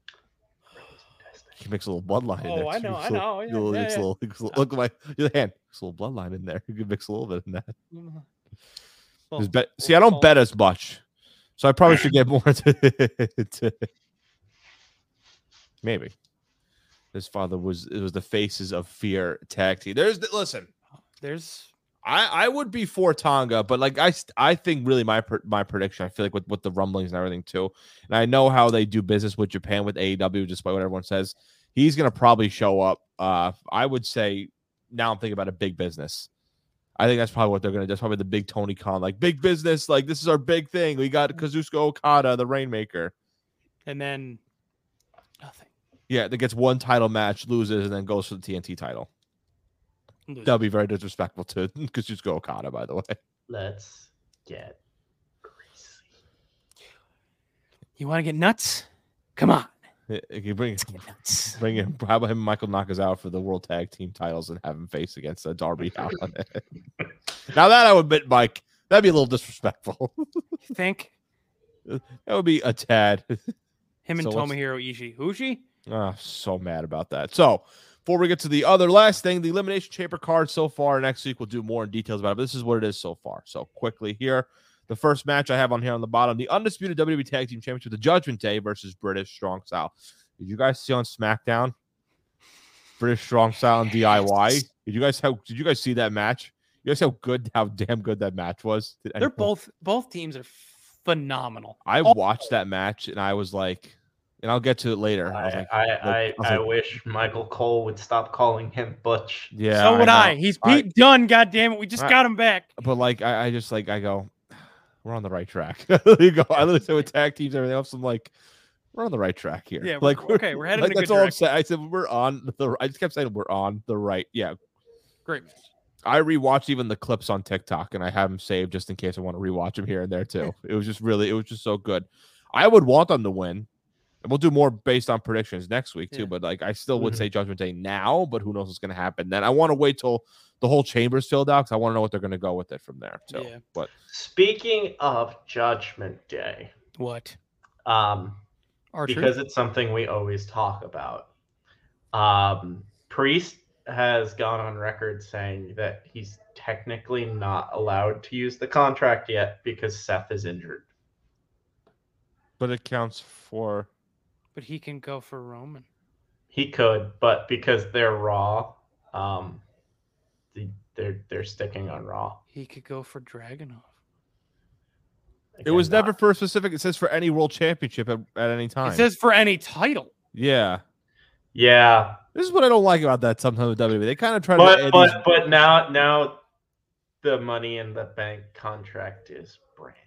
He makes a little bloodline in Oh, there. I too. know, Mix I a little- know, yeah, little- yeah, mix a yeah. little- mix a little- Look at my your hand. Mix a little bloodline in there. You could mix a little bit in that. Well, Just bet, see, I don't well, bet as much, so I probably should get more to, to maybe. His father was it was the Faces of Fear tag team. There's the, listen. There's I, I would be for Tonga, but like I st- I think really my pr- my prediction. I feel like with, with the rumblings and everything too, and I know how they do business with Japan with A E W, just by what everyone says. He's gonna probably show up. Uh, I would say now I'm thinking about a big business. I think that's probably what they're gonna do. That's probably the big Tony Khan, like big business. Like this is our big thing. We got Kazuchika Okada, the Rainmaker. and then nothing. Yeah, that gets one title match, loses, and then goes for the T N T title. Loses. That'll be very disrespectful to Kazuchika Okada, by the way. Let's get greasy. You want to get nuts? Come on. If you bring Get nuts. Bring him. How about him? Michael Nakazawa for the World Tag Team titles and have him face against uh, Darby Allin. Now that I would admit, Mike, that'd be a little disrespectful. You think That would be a tad. him and So what's- Tomohiro Ishii? Ushi? Oh, so mad about that. So before we get to the other last thing, the Elimination Chamber card so far. Next week we'll do more in details about it. But this is what it is so far. So quickly here, the first match I have on here on the bottom, the undisputed W W E Tag Team Championship, the Judgment Day versus British Strong Style. Did you guys see on SmackDown? British Strong Style and D I Y. Did you guys how? Did you guys see that match? You guys how good, how damn good that match was. Did They're anyone- both both teams are phenomenal. I all- watched that match and I was like, and I'll get to it later. I was I like, I, like- I, I was I like- wish Michael Cole would stop calling him Butch. yeah. so would I. know. He's I- Pete Dunne. God damn it. We just I- got him back. But like, I, I just like, I go, we're on the right track. you go. I literally said with tag teams, everything else. I'm like, we're on the right track here. Yeah, we're- like, okay, we're headed like, in a that's good all I'm direction. saying. I said we're on the. I just kept saying we're on the right. Yeah. Great. I rewatched even the clips on TikTok, and I have them saved just in case I want to rewatch them here and there too. It was just really, it was just so good. I would want them to win. And we'll do more based on predictions next week too. Yeah. But like, I still would Mhm. say Judgment Day now, but who knows what's going to happen then. I want to wait till the whole chamber's filled out because I want to know what they're going to go with it from there too. Yeah. But Speaking of Judgment Day, What? um, Archer? because it's something we always talk about. Um, Priest has gone on record saying that he's technically not allowed to use the contract yet because Seth is injured. but it counts for. But he can go for Roman. He could, but because they're Raw, um, the, they're they're sticking on Raw. He could go for Dragunov. It was Again, never for a specific. It says for any world championship at, at any time. It says for any title. yeah. Yeah, This is what I don't like about that sometimes with W W E. They kind of try to. but add but these- but now now the Money in the Bank contract is branded.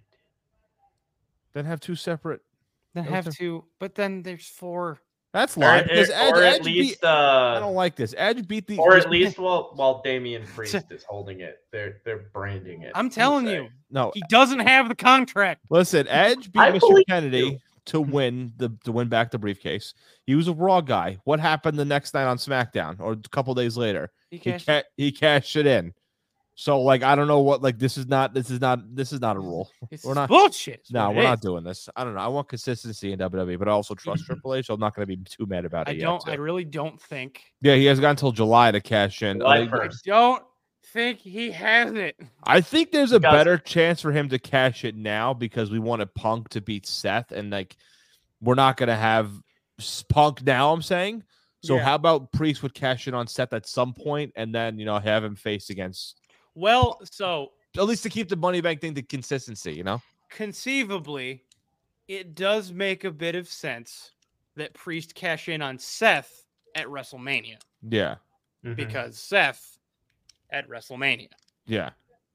then have two separate. Then Those have are- to, but then there's four. That's Or, lying. Because Edge, or at Edge least beat, I uh, don't like this. Edge beat the. or this- at least while while Damian Priest is holding it, they're they're branding it. I'm per telling se. you, no. he doesn't have the contract. Listen, Edge beat I Mister believe Kennedy you. to win the to win back the briefcase. He was a Raw guy. What happened the next night on SmackDown or a couple days later? He He cashed- ca- he cashed it in. So like I don't know what like this is not this is not this is not a rule. This We're is not- bullshit. is No, what it we're not is. doing this. I don't know. I want consistency in W W E, but I also trust Triple H. So I'm not going to be too mad about it I yet, don't. too. I really don't think. Yeah, he has got until July to cash in. July I think- I first. don't think he has it. I think there's a Guys- better chance for him to cash it now because we wanted Punk to beat Seth, and like we're not going to have S- Punk now. I'm saying. So Yeah. how about Priest would cash in on Seth at some point, and then you know have him face against Well, so at least to keep the Money Bank thing to consistency. You know. conceivably, it does make a bit of sense that Priest cash in on Seth at WrestleMania Yeah. Mhm. because Seth at WrestleMania. Yeah.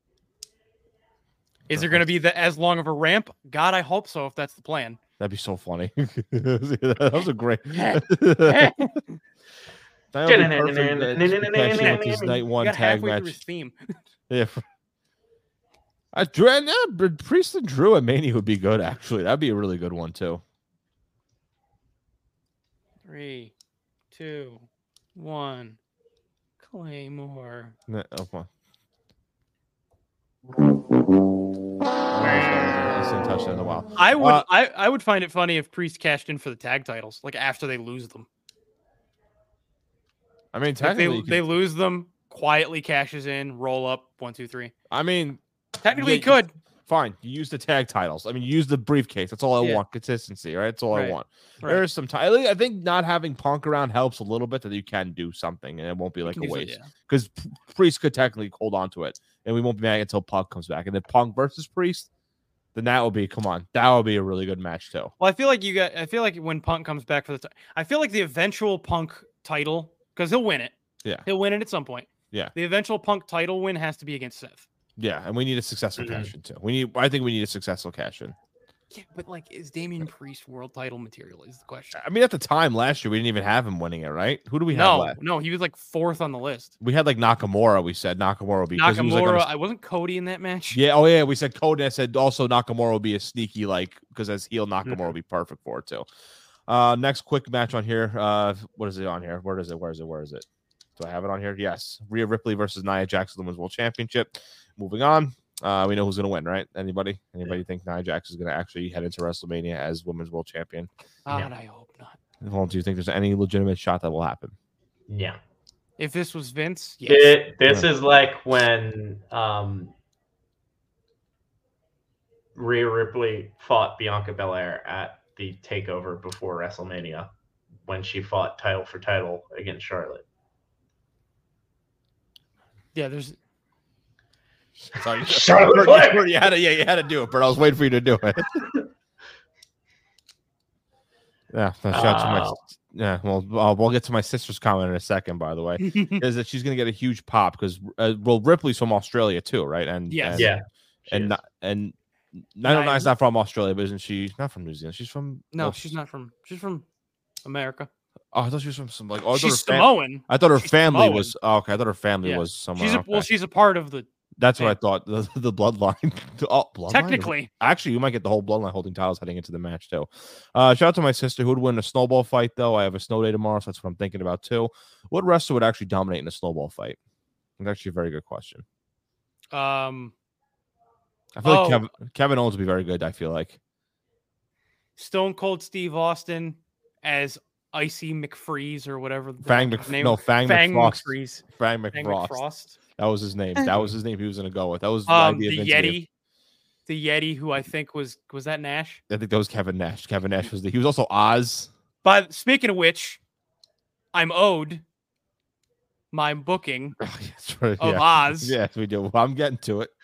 Is there going to be the, as long of a ramp? God, I hope so. If that's the plan. That'd be so funny. That was a great. That would be perfect. uh, just to cash in with his night You one got tag halfway through his match. theme. Yeah. I Drew, yeah, but Priest and Drew at Mania would be good. Actually, that'd be a really good one too. Three, two, one. Claymore. No, oh, come on. I haven't touched that in a while. I would Uh, I, I would find it funny if Priest cashed in for the tag titles, like after they lose them. I mean, Like they technically, you could- they lose them, quietly cashes in, roll up, one, two, three. I mean, Technically, Yeah, he could. fine. You use the tag titles. I mean, you use the briefcase. That's all I Yeah. want. Consistency, right? That's all I Right. want. Right. There's some time. I think not having Punk around helps a little bit that you can do something and it won't be You like can a use it, waste. yeah. Because Priest could technically hold on to it, and we won't be mad until Punk comes back. And then Punk versus Priest, then that will be come on, that will be a really good match too. Well, I feel like you got. I feel like when Punk comes back for the, t- I feel like the eventual Punk title, because he'll win it. Yeah. He'll win it at some point. Yeah. The eventual Punk title win has to be against Seth. Yeah, and we need a successful Mhm. cash in too. We need. I think we need a successful cash in. Yeah, but like, is Damian Priest world title material? Is the question. I mean, at the time last year, we didn't even have him winning it, right? Who do we have No, left? no, he was like fourth on the list. We had like Nakamura. We said Nakamura would be 'cause he was, like, on Nakamura. a- I wasn't Cody in that match. Yeah. Oh yeah. We said Cody. I said also Nakamura will be a sneaky like because as heel Nakamura Mhm. will be perfect for it too. Uh, next quick match on here. Uh, what is it on here? Where is it? Where is it? Where is it? Do I have it on here? Yes. Rhea Ripley versus Nia Jax, the Women's World Championship. Moving on. Uh, we know who's gonna win, right? Anybody? Anybody think Nia Jax is gonna actually head into WrestleMania as Women's World Champion? God, I hope not. Well, do you think there's any legitimate shot that will happen? Yeah. If this was Vince, yes. It, this Yeah. is like when um, Rhea Ripley fought Bianca Belair at the takeover before WrestleMania when she fought title for title against Charlotte. Yeah, there's. Sorry, Charlotte Bert, Flair! you had to, yeah, you had to do it, but I was waiting for you to do it. Yeah, so shout out to my, Uh, yeah. Well, uh, we'll get to my sister's comment in a second. By the way, is that she's gonna get a huge pop because uh, well, Ripley's from Australia too, right? And Yes. and, Yeah. she and is. not, and nine oh nine's not from Australia, but isn't she? Not from New Zealand. She's from No, well, she's not from. She's from America. Oh, I thought she was from some like. Oh, I thought She's her fam- Samoan. I thought her she's family Samoan. was. Oh, okay, I thought her family Yeah. was somewhere. She's a, okay. well, she's a part of the. That's what I yeah. thought. The, the bloodline. Oh, bloodline? Technically, Actually, you might get the whole bloodline holding titles heading into the match too. Uh, shout out to my sister who would win a snowball fight though. I have a snow day tomorrow, so that's what I'm thinking about too. What wrestler would actually dominate in a snowball fight? That's actually a very good question. um, I feel Oh. like Kevin, Kevin Owens would be very good. I feel like Stone Cold Steve Austin as Icy McFreeze or whatever. the Fang hell Mc his name no was. Fang, Fang McFrost. McFreeze. Fang Fang McFrost. McFrost. That was his name. That was his name. He was going to go with. That was the Um, idea the Vince gave. Yeti. The Yeti, who I think was was that Nash. I think that was Kevin Nash. Kevin Nash was the. He was also Oz. But speaking of which, I'm owed my booking Oh, yes, right, of yeah. Oz. Yes, we do. I'm getting to it.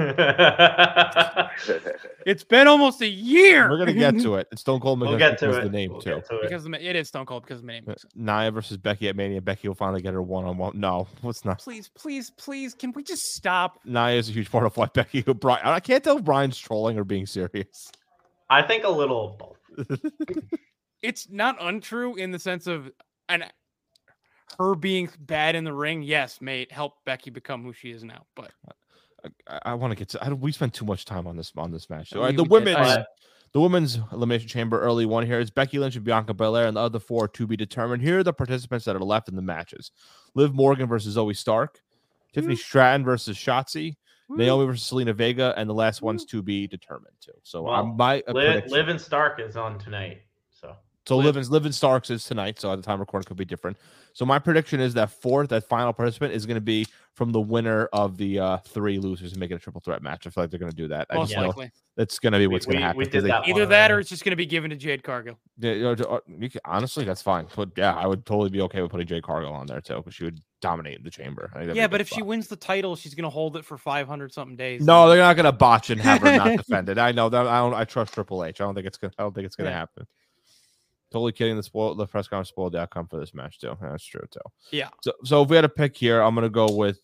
It's been almost a year. We're gonna get to it. It's Stone Cold we'll McMahon get to was it. the name We'll too. get to it. because of my- it is Stone Cold because of my name. Uh, Nia versus Becky at Mania. Becky will finally get her one on one. No, what's not? Please, please, please, can we just stop? Nia is a huge part of why Becky. Brian, I can't tell if Brian's trolling or being serious. I think a little of both. It's not untrue in the sense of and her being bad in the ring. Yes, may help Becky become who she is now. But I, I want to get to. I don't, we spent too much time on this on this match. I All right, mean, the we did. women's Uh, the women's elimination chamber early one here is Becky Lynch and Bianca Belair, and the other four to be determined. Here are the participants that are left in the matches: Liv Morgan versus Zoe Stark, Tiffany Stratton versus Shotzi, Naomi versus Selena Vega, and the last one's to be determined too. So Well, I might uh, Liv, prediction- Liv and Stark is on tonight. So So Liv. Livin Livin Starks is tonight. So at the time recording could be different. So my prediction is that fourth, that final participant is going to be from the winner of the uh, three losers and make it a triple threat match. I feel like they're going to do that. I Most just know likely. that's going to be what's We- going to we- happen. we 'cause did they- that. Either one that or already. it's just going to be given to Jade Cargill. Yeah, you know, you can- honestly, that's fine. But yeah, I would totally be okay with putting Jade Cargill on there too, because she would dominate the chamber. I think that'd be Yeah, a but good if she spot. wins the title, she's going to hold it for five hundred something days. no, they're not going to botch and have her not defended. I know that. I don't. I trust Triple H. I don't think it's gonna. I don't think it's gonna Yeah. happen. Totally kidding. The spoil, the press conference spoiled the outcome for this match too. That's true too. Yeah. So, so if we had a pick here, I'm gonna go with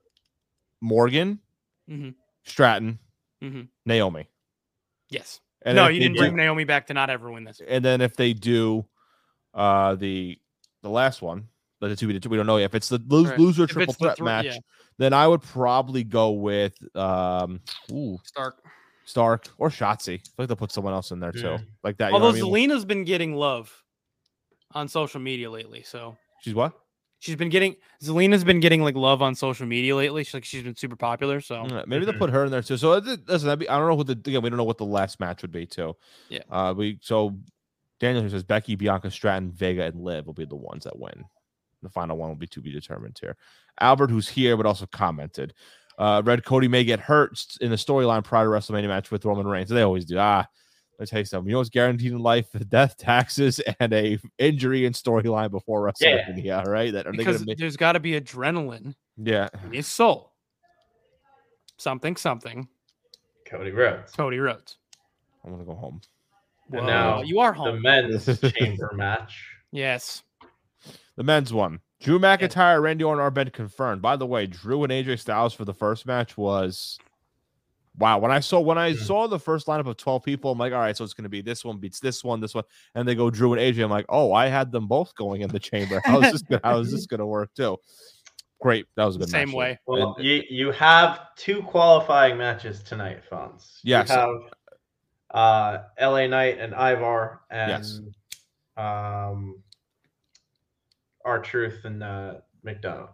Morgan, Mhm. Stratton, Mhm. Naomi. Yes. And no, then if you they didn't bring do- Naomi back to not ever win this. And then if they do, uh, the the last one, but the two we we don't know yet. If it's the lo- Right. loser If triple it's the threat thr- match, yeah. then I would probably go with um, ooh, Stark. Stark or Shotzi. I feel like they'll put someone else in there too, Yeah. like that. You Although know what I mean? Zelina's been getting love on social media lately, so She's what? she's been getting Zelina's been getting like love on social media lately. She's like she's been super popular. So Mm, Maybe they'll Mhm. put her in there too. So it- listen, that'd be, I don't know who the again. We don't know what the last match would be too. Yeah. Uh, we so Daniel here says Becky, Bianca, Stratton, Vega, and Liv will be the ones that win. The final one will be to be determined here. Albert, who's here but also commented, uh, Red Cody may get hurt in the storyline prior to WrestleMania match with Roman Reigns. They always do. Ah, let me tell you something. You know what's guaranteed in life? Death, taxes, and a injury and storyline before Yeah. WrestleMania. Right? That are they because gonna make? there's got to be adrenaline Yeah. in his soul. Something, something. Cody Rhodes. Cody Rhodes. I want to go home. And Whoa, now you are The home. men's chamber match. Yes. The men's one. Drew McIntyre, Randy Orton are been confirmed. By the way, Drew and A J Styles for the first match was wow. When I saw when I Mhm. saw the first lineup of twelve people, I'm like, all right, so it's gonna be this one beats this one, this one, and they go Drew and A J. I'm like, oh, I had them both going in the chamber. How is this gonna how is this gonna work too? Great. That was a good Same match. way. Well, And- you you have two qualifying matches tonight, Fonz. Yes. You have uh, L A Knight and Ivar, and Yes. um, R-Truth and uh, McDonough.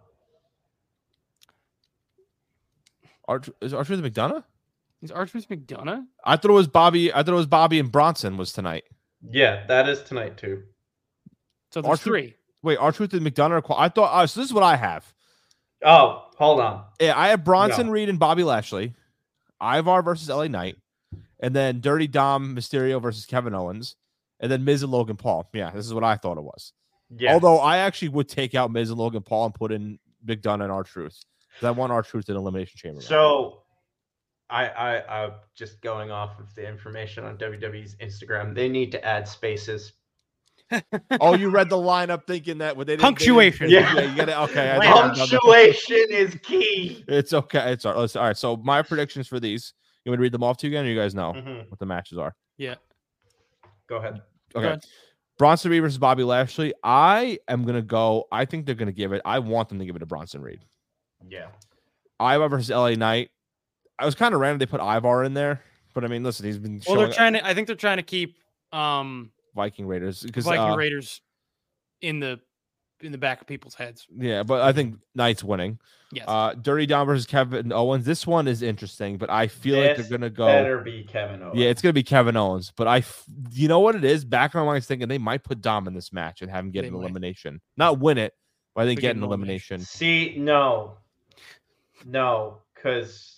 Arch- is Archer the McDonough? Is Artemis McDonough? I thought it was Bobby. I thought it was Bobby and Bronson was tonight. Yeah, that is tonight too. So there's R-Truth- three. Wait, R-Truth and McDonough are qual- I thought uh, so this is what I have. Oh, hold on. Yeah, I have Bronson No. Reed and Bobby Lashley, Ivar versus L A Knight, and then Dirty Dom Mysterio versus Kevin Owens, and then Miz and Logan Paul. Yeah, this is what I thought it was. Yeah. Although I actually would take out Miz and Logan Paul and put in Big Dunn and R-Truth. Because I want R-Truth in Elimination Chamber. match. So, I, I, I just going off of the information on W W E's Instagram, they need to add spaces. oh, you read the lineup thinking that what they didn't, Punctuation. They didn't, Yeah. yeah, you got to okay. I didn't- Punctuation is key. It's okay. It's all right. All right. So my predictions for these. You want me to read them off to you again, or you guys know Mhm. what the matches are? Yeah. Go ahead. Okay. ahead. Bronson Reed versus Bobby Lashley. I am gonna go. I think they're gonna give it. I want them to give it to Bronson Reed. Yeah. Ivar versus L A Knight. I was kind of random they put Ivar in there, but I mean, listen, he's been Well, showing they're trying to. I think they're trying to keep um Viking Raiders because Viking uh, Raiders in the in the back of people's heads. yeah, but I think Knight's winning. Yes. Uh, Dirty Dom versus Kevin Owens. This one is interesting, but I feel like This they're gonna go. Better be Kevin Owens. Yeah, it's gonna be Kevin Owens, but I, f- you know what it is? Back in my mind, I was thinking they might put Dom in this match and have him get They an might. elimination, not win it, but I think But get get an an elimination. See, no, no, because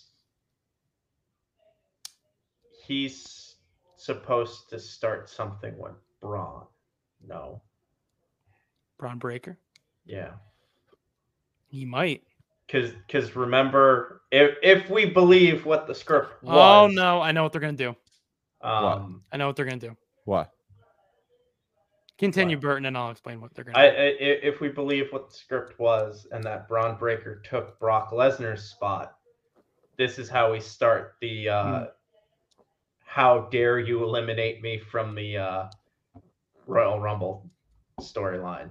he's supposed to start something with Braun. No, Braun Breaker. yeah, He might. because because remember, if if we believe what the script was, Oh no, I know what they're gonna do. um, I know what they're gonna do. What? Continue, What? Burton, and I'll explain what they're gonna I, do. I i- if we believe what the script was, and that Braun Breaker took Brock Lesnar's spot, this is how we start the. Uh, Hmm. How dare you eliminate me from the uh, Royal Rumble storyline?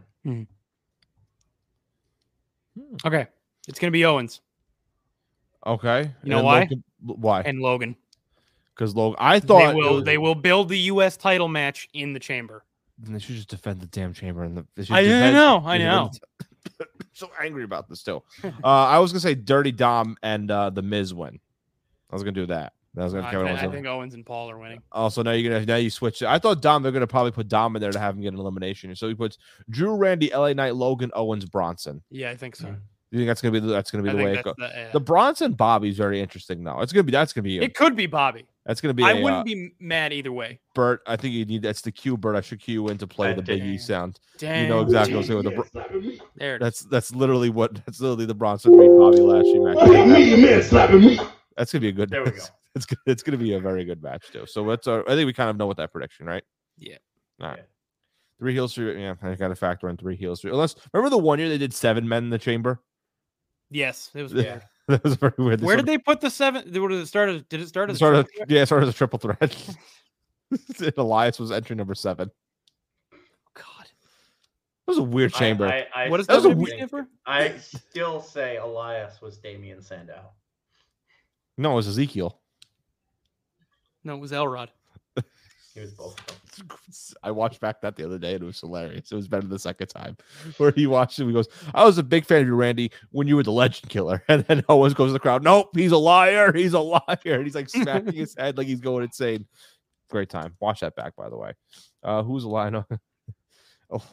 Okay, it's gonna be Owens Okay. You know And why? Logan- why? and Logan. Because Logan, I They thought it will. was- They will build the U S title match in the chamber. Then they should just defend the damn chamber and the. they should I defend- know, I they should know. win the- so angry about this still. uh, I was gonna say Dirty Dom and uh, the Miz win. I was gonna do that. That was gonna I, Kevin thi- Owens. I in. think Owens and Paul are winning. Also, now you're gonna now you switch it. I thought Dom they're gonna probably put Dom in there to have him get an elimination. So he puts Drew, Randy, L A Knight, Logan, Owens, Bronson. Yeah, I think so. Mm. You think that's gonna be the, that's gonna be I the think way it that's goes? the, yeah. The Bronson Bobby's very interesting though. It's gonna be that's gonna be a, It could be Bobby. that's gonna be. I a, wouldn't uh, be mad either way. Bert. I think you need that's the cue. Bert. I should cue you in to play I the Big E did. sound. Damn. You know exactly what's going with the. Bro- There it is. That's that's literally what that's literally the Bronson Reed Bobby Lashley match. That's gonna be a good. There we go. It's good. It's going to be a very good match too. So let's. Uh, I think we kind of know what that prediction, right? Yeah. All right. Yeah. Three heels. Three, yeah, I got to factor in three heels. Three. Unless remember the one year they did seven men in the chamber. Yes, it was Yeah. weird. That was very weird. Where did they put the seven? Where did it start? As, did it start as Sort of. triple threat? Yeah, sort of a triple threat. And Elias was entry number seven. God, That was a weird chamber. I, I, I what does That was a W W E weird- stand for? I still say Elias was Damian Sandow. no, it was Ezekiel. No, it was Elrod. He was both of them. I watched back that the other day and it was hilarious. It was better the second time where he watched it. He goes, I was a big fan of you, Randy, when you were the legend killer. And then Owens goes to the crowd, nope, he's a liar. He's a liar. And he's like smacking his head like he's going insane. Great time. Watch that back, by the way. Uh, who's a liar? Oh.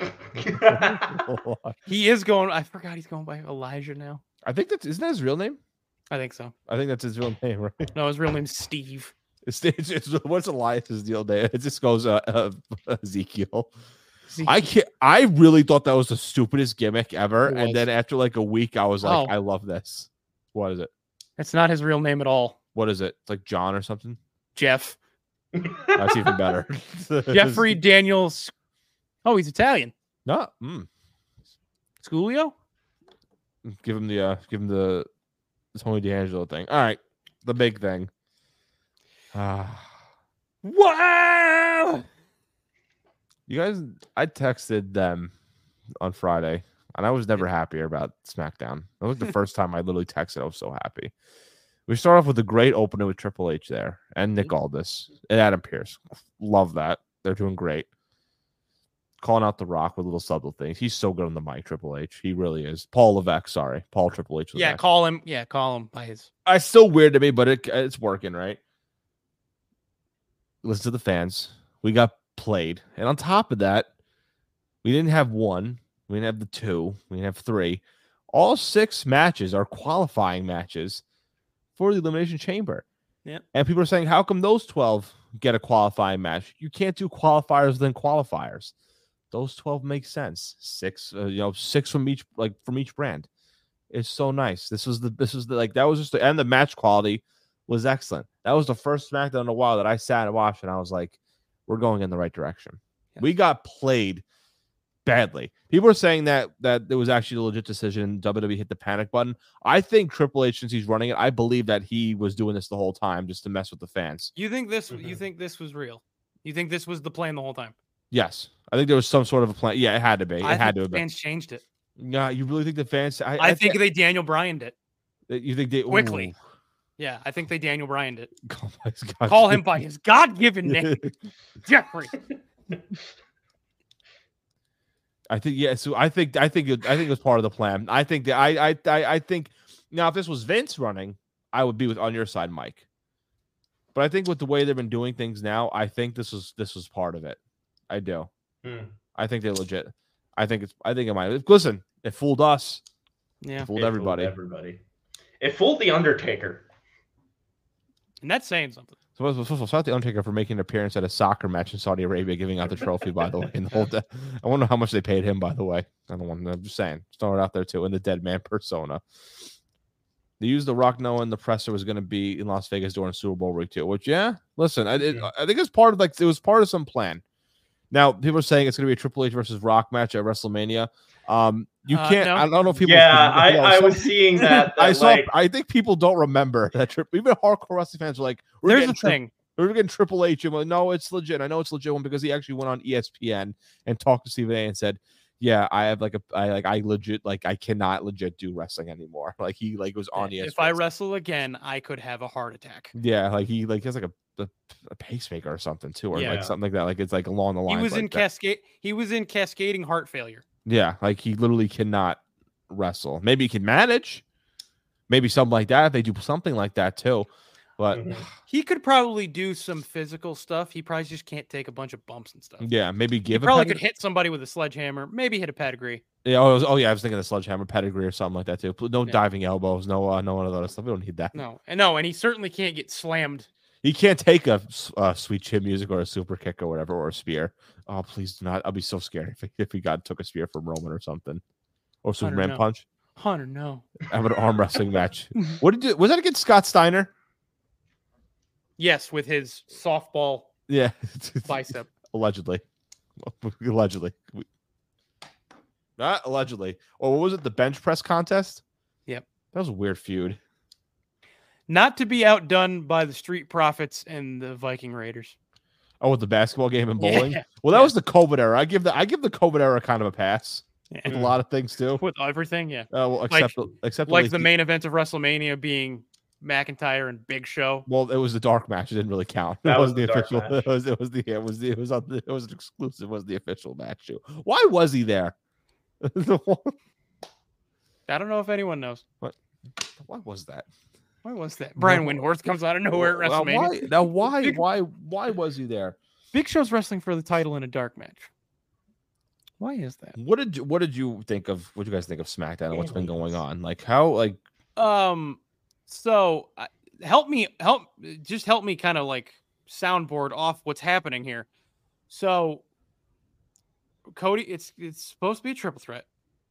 He is going. I forgot he's going by Elijah now. I think that's isn't that his real name? I think so. I think that's his real name, right? No, his real name's Steve. It's, it's, it's what's Elias's deal name? It just goes uh, uh, Ezekiel. I can't. I really thought that was the stupidest gimmick ever, It and was. then after like a week, I was like, Oh. I love this. What is it? That's not his real name at all. What is it? It's like John or something. Jeff. That's even better. Jeffrey Daniels. Oh, he's Italian. No, mm. Sculio? give him the uh, give him the, the Tony D'Angelo thing. All right, the big thing. Ah. Wow. You guys, I texted them on Friday, and I was never happier about SmackDown. That was the first time I literally texted. I was so happy. We start off with a great opener with Triple H there, and Nick Aldis and Adam Pearce. Love that. They're doing great. Calling out The Rock with little subtle things. He's so good on the mic, Triple H. He really is. Paul Levesque, sorry. Paul Triple H. Yeah, Levesque. call him. Yeah, call him by his. It's still weird to me, but it, it's working, right? Listen to the fans. We got played. And on top of that, we didn't have one. We didn't have the two. We didn't have three. All six matches are qualifying matches for the Elimination Chamber. Yep. And people are saying, how come those twelve get a qualifying match? You can't do qualifiers then qualifiers. Those twelve make sense. Six, uh, you know, six from each, like from each brand. It's so nice. This was the, this was the, like, that was just the, and the match quality was excellent. That was the first SmackDown in a while that I sat and watched, and I was like, we're going in the right direction. Yeah. We got played badly. People are saying that that it was actually a legit decision. W W E hit the panic button. I think Triple H, since he's running it, I believe that he was doing this the whole time just to mess with the fans. You think this? You Mhm. think this was real? You think this was the plan the whole time? Yes, I think there was some sort of a plan. Yeah, it had to be. It I had think to the have been. fans changed it. Yeah, you really think the fans? I, I, think they Daniel Bryan'd it. that you think they quickly. Ooh. Yeah, I think they Daniel Bryan'd it. Oh my God. Call him by his God-given name, Jeffrey. I think yeah. So I think I think it, I think it was part of the plan. I think that I I I, I think now if this was Vince running, I would be with on your side, Mike. But I think with the way they've been doing things now, I think this was this was part of it. I do. Hmm. I think they're legit. I think it's. I think it might. Listen, it fooled us. Yeah, It fooled It everybody. everybody. It fooled the Undertaker. and that's saying something. So first of all, shout out the Undertaker for making an appearance at a soccer match in Saudi Arabia, giving out the trophy. By the way, in the whole day. I wonder how much they paid him. By the way, I don't want. I'm just saying, throw it out there too in the dead man persona. They used The Rock knowing the presser was going to be in Las Vegas during Super Bowl week two. Which, yeah, listen, I it, I think it's part of like it was part of some plan. Now people are saying it's going to be a Triple H versus Rock match at WrestleMania. Um, you Uh, can't. no. I don't know if people. Yeah, I, know, I some- was seeing that. that I saw. like, I think people don't remember that trip. Even hardcore wrestling fans were like, "We're There's getting a tri- thing. we're getting Triple H." I'm like, "No, it's legit. I know it's legit one because he actually went on E S P N and talked to Stephen A. and said, "Yeah, I have like a, I like, I legit like, I cannot legit do wrestling anymore." Like he like was on E S P N. If I wrestle again, I could have a heart attack. yeah, like he like has like a, a, a pacemaker or something too, or Yeah. like something like that. Like it's like along the He lines. was like in that. cascade. He was in cascading heart failure. Yeah, like he literally cannot wrestle. Maybe he can manage. Maybe something like that. If they do something like that too. But Mhm. He could probably do some physical stuff. He probably just can't take a bunch of bumps and stuff. yeah, maybe He give a probably pedig- could hit somebody with a sledgehammer, maybe hit a pedigree. Yeah, oh, it was- oh yeah, I was thinking the sledgehammer pedigree or something like that too. No Yeah. diving elbows, no uh, no one of those stuff. We don't need that. No, and no, and he certainly can't get slammed. He can't take a uh, sweet chin music or a super kick or whatever or a spear. Oh, please do not. I'll be so scared if he, if he got took a spear from Roman or something, or Superman know. punch. Hunter, no. Have an arm wrestling match. What did you? Was that against Scott Steiner? Yes, with his softball Yeah, bicep. allegedly, allegedly, We- not allegedly. Or what was it? The bench press contest. Yep. That was a weird feud. Not to be outdone by the Street Profits and the Viking Raiders. Oh, with the basketball game and bowling. Yeah. Well, that Yeah. was the COVID era. I give the I give the COVID era kind of a pass Yeah. with a lot of things too. With everything, yeah. Uh, well, except except Like at the least main event of WrestleMania being McIntyre and Big Show. Well, it was the dark match. It didn't really count. That it was wasn't the, the dark official. match. It was. It was the. It was the. It was. On the, it was an exclusive. It was the official match too. Why was he there? The one- I don't know if anyone knows. Why was that? Why was that? Brian Windhorst comes out of nowhere at Now, WrestleMania. why? Now, why? Big- Why? Why was he there? Big Show's wrestling for the title in a dark match. Why is that? What did you, What did you think of? What did you guys think of SmackDown and what's been going on? Like how? Like Um, so uh, help me, help, just help me kind of like soundboard off what's happening here. So Cody, it's it's supposed to be a triple threat.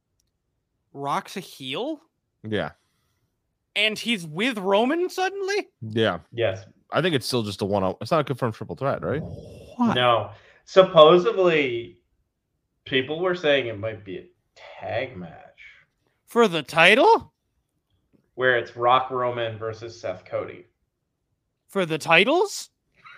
Rock's a heel, yeah, and he's with Roman suddenly. yeah. Yes. I think it's still just a one. It's not a confirmed triple threat, right? Why? No. Supposedly, people were saying it might be a tag match For the title? where it's Rock Roman versus Seth Cody. For the titles?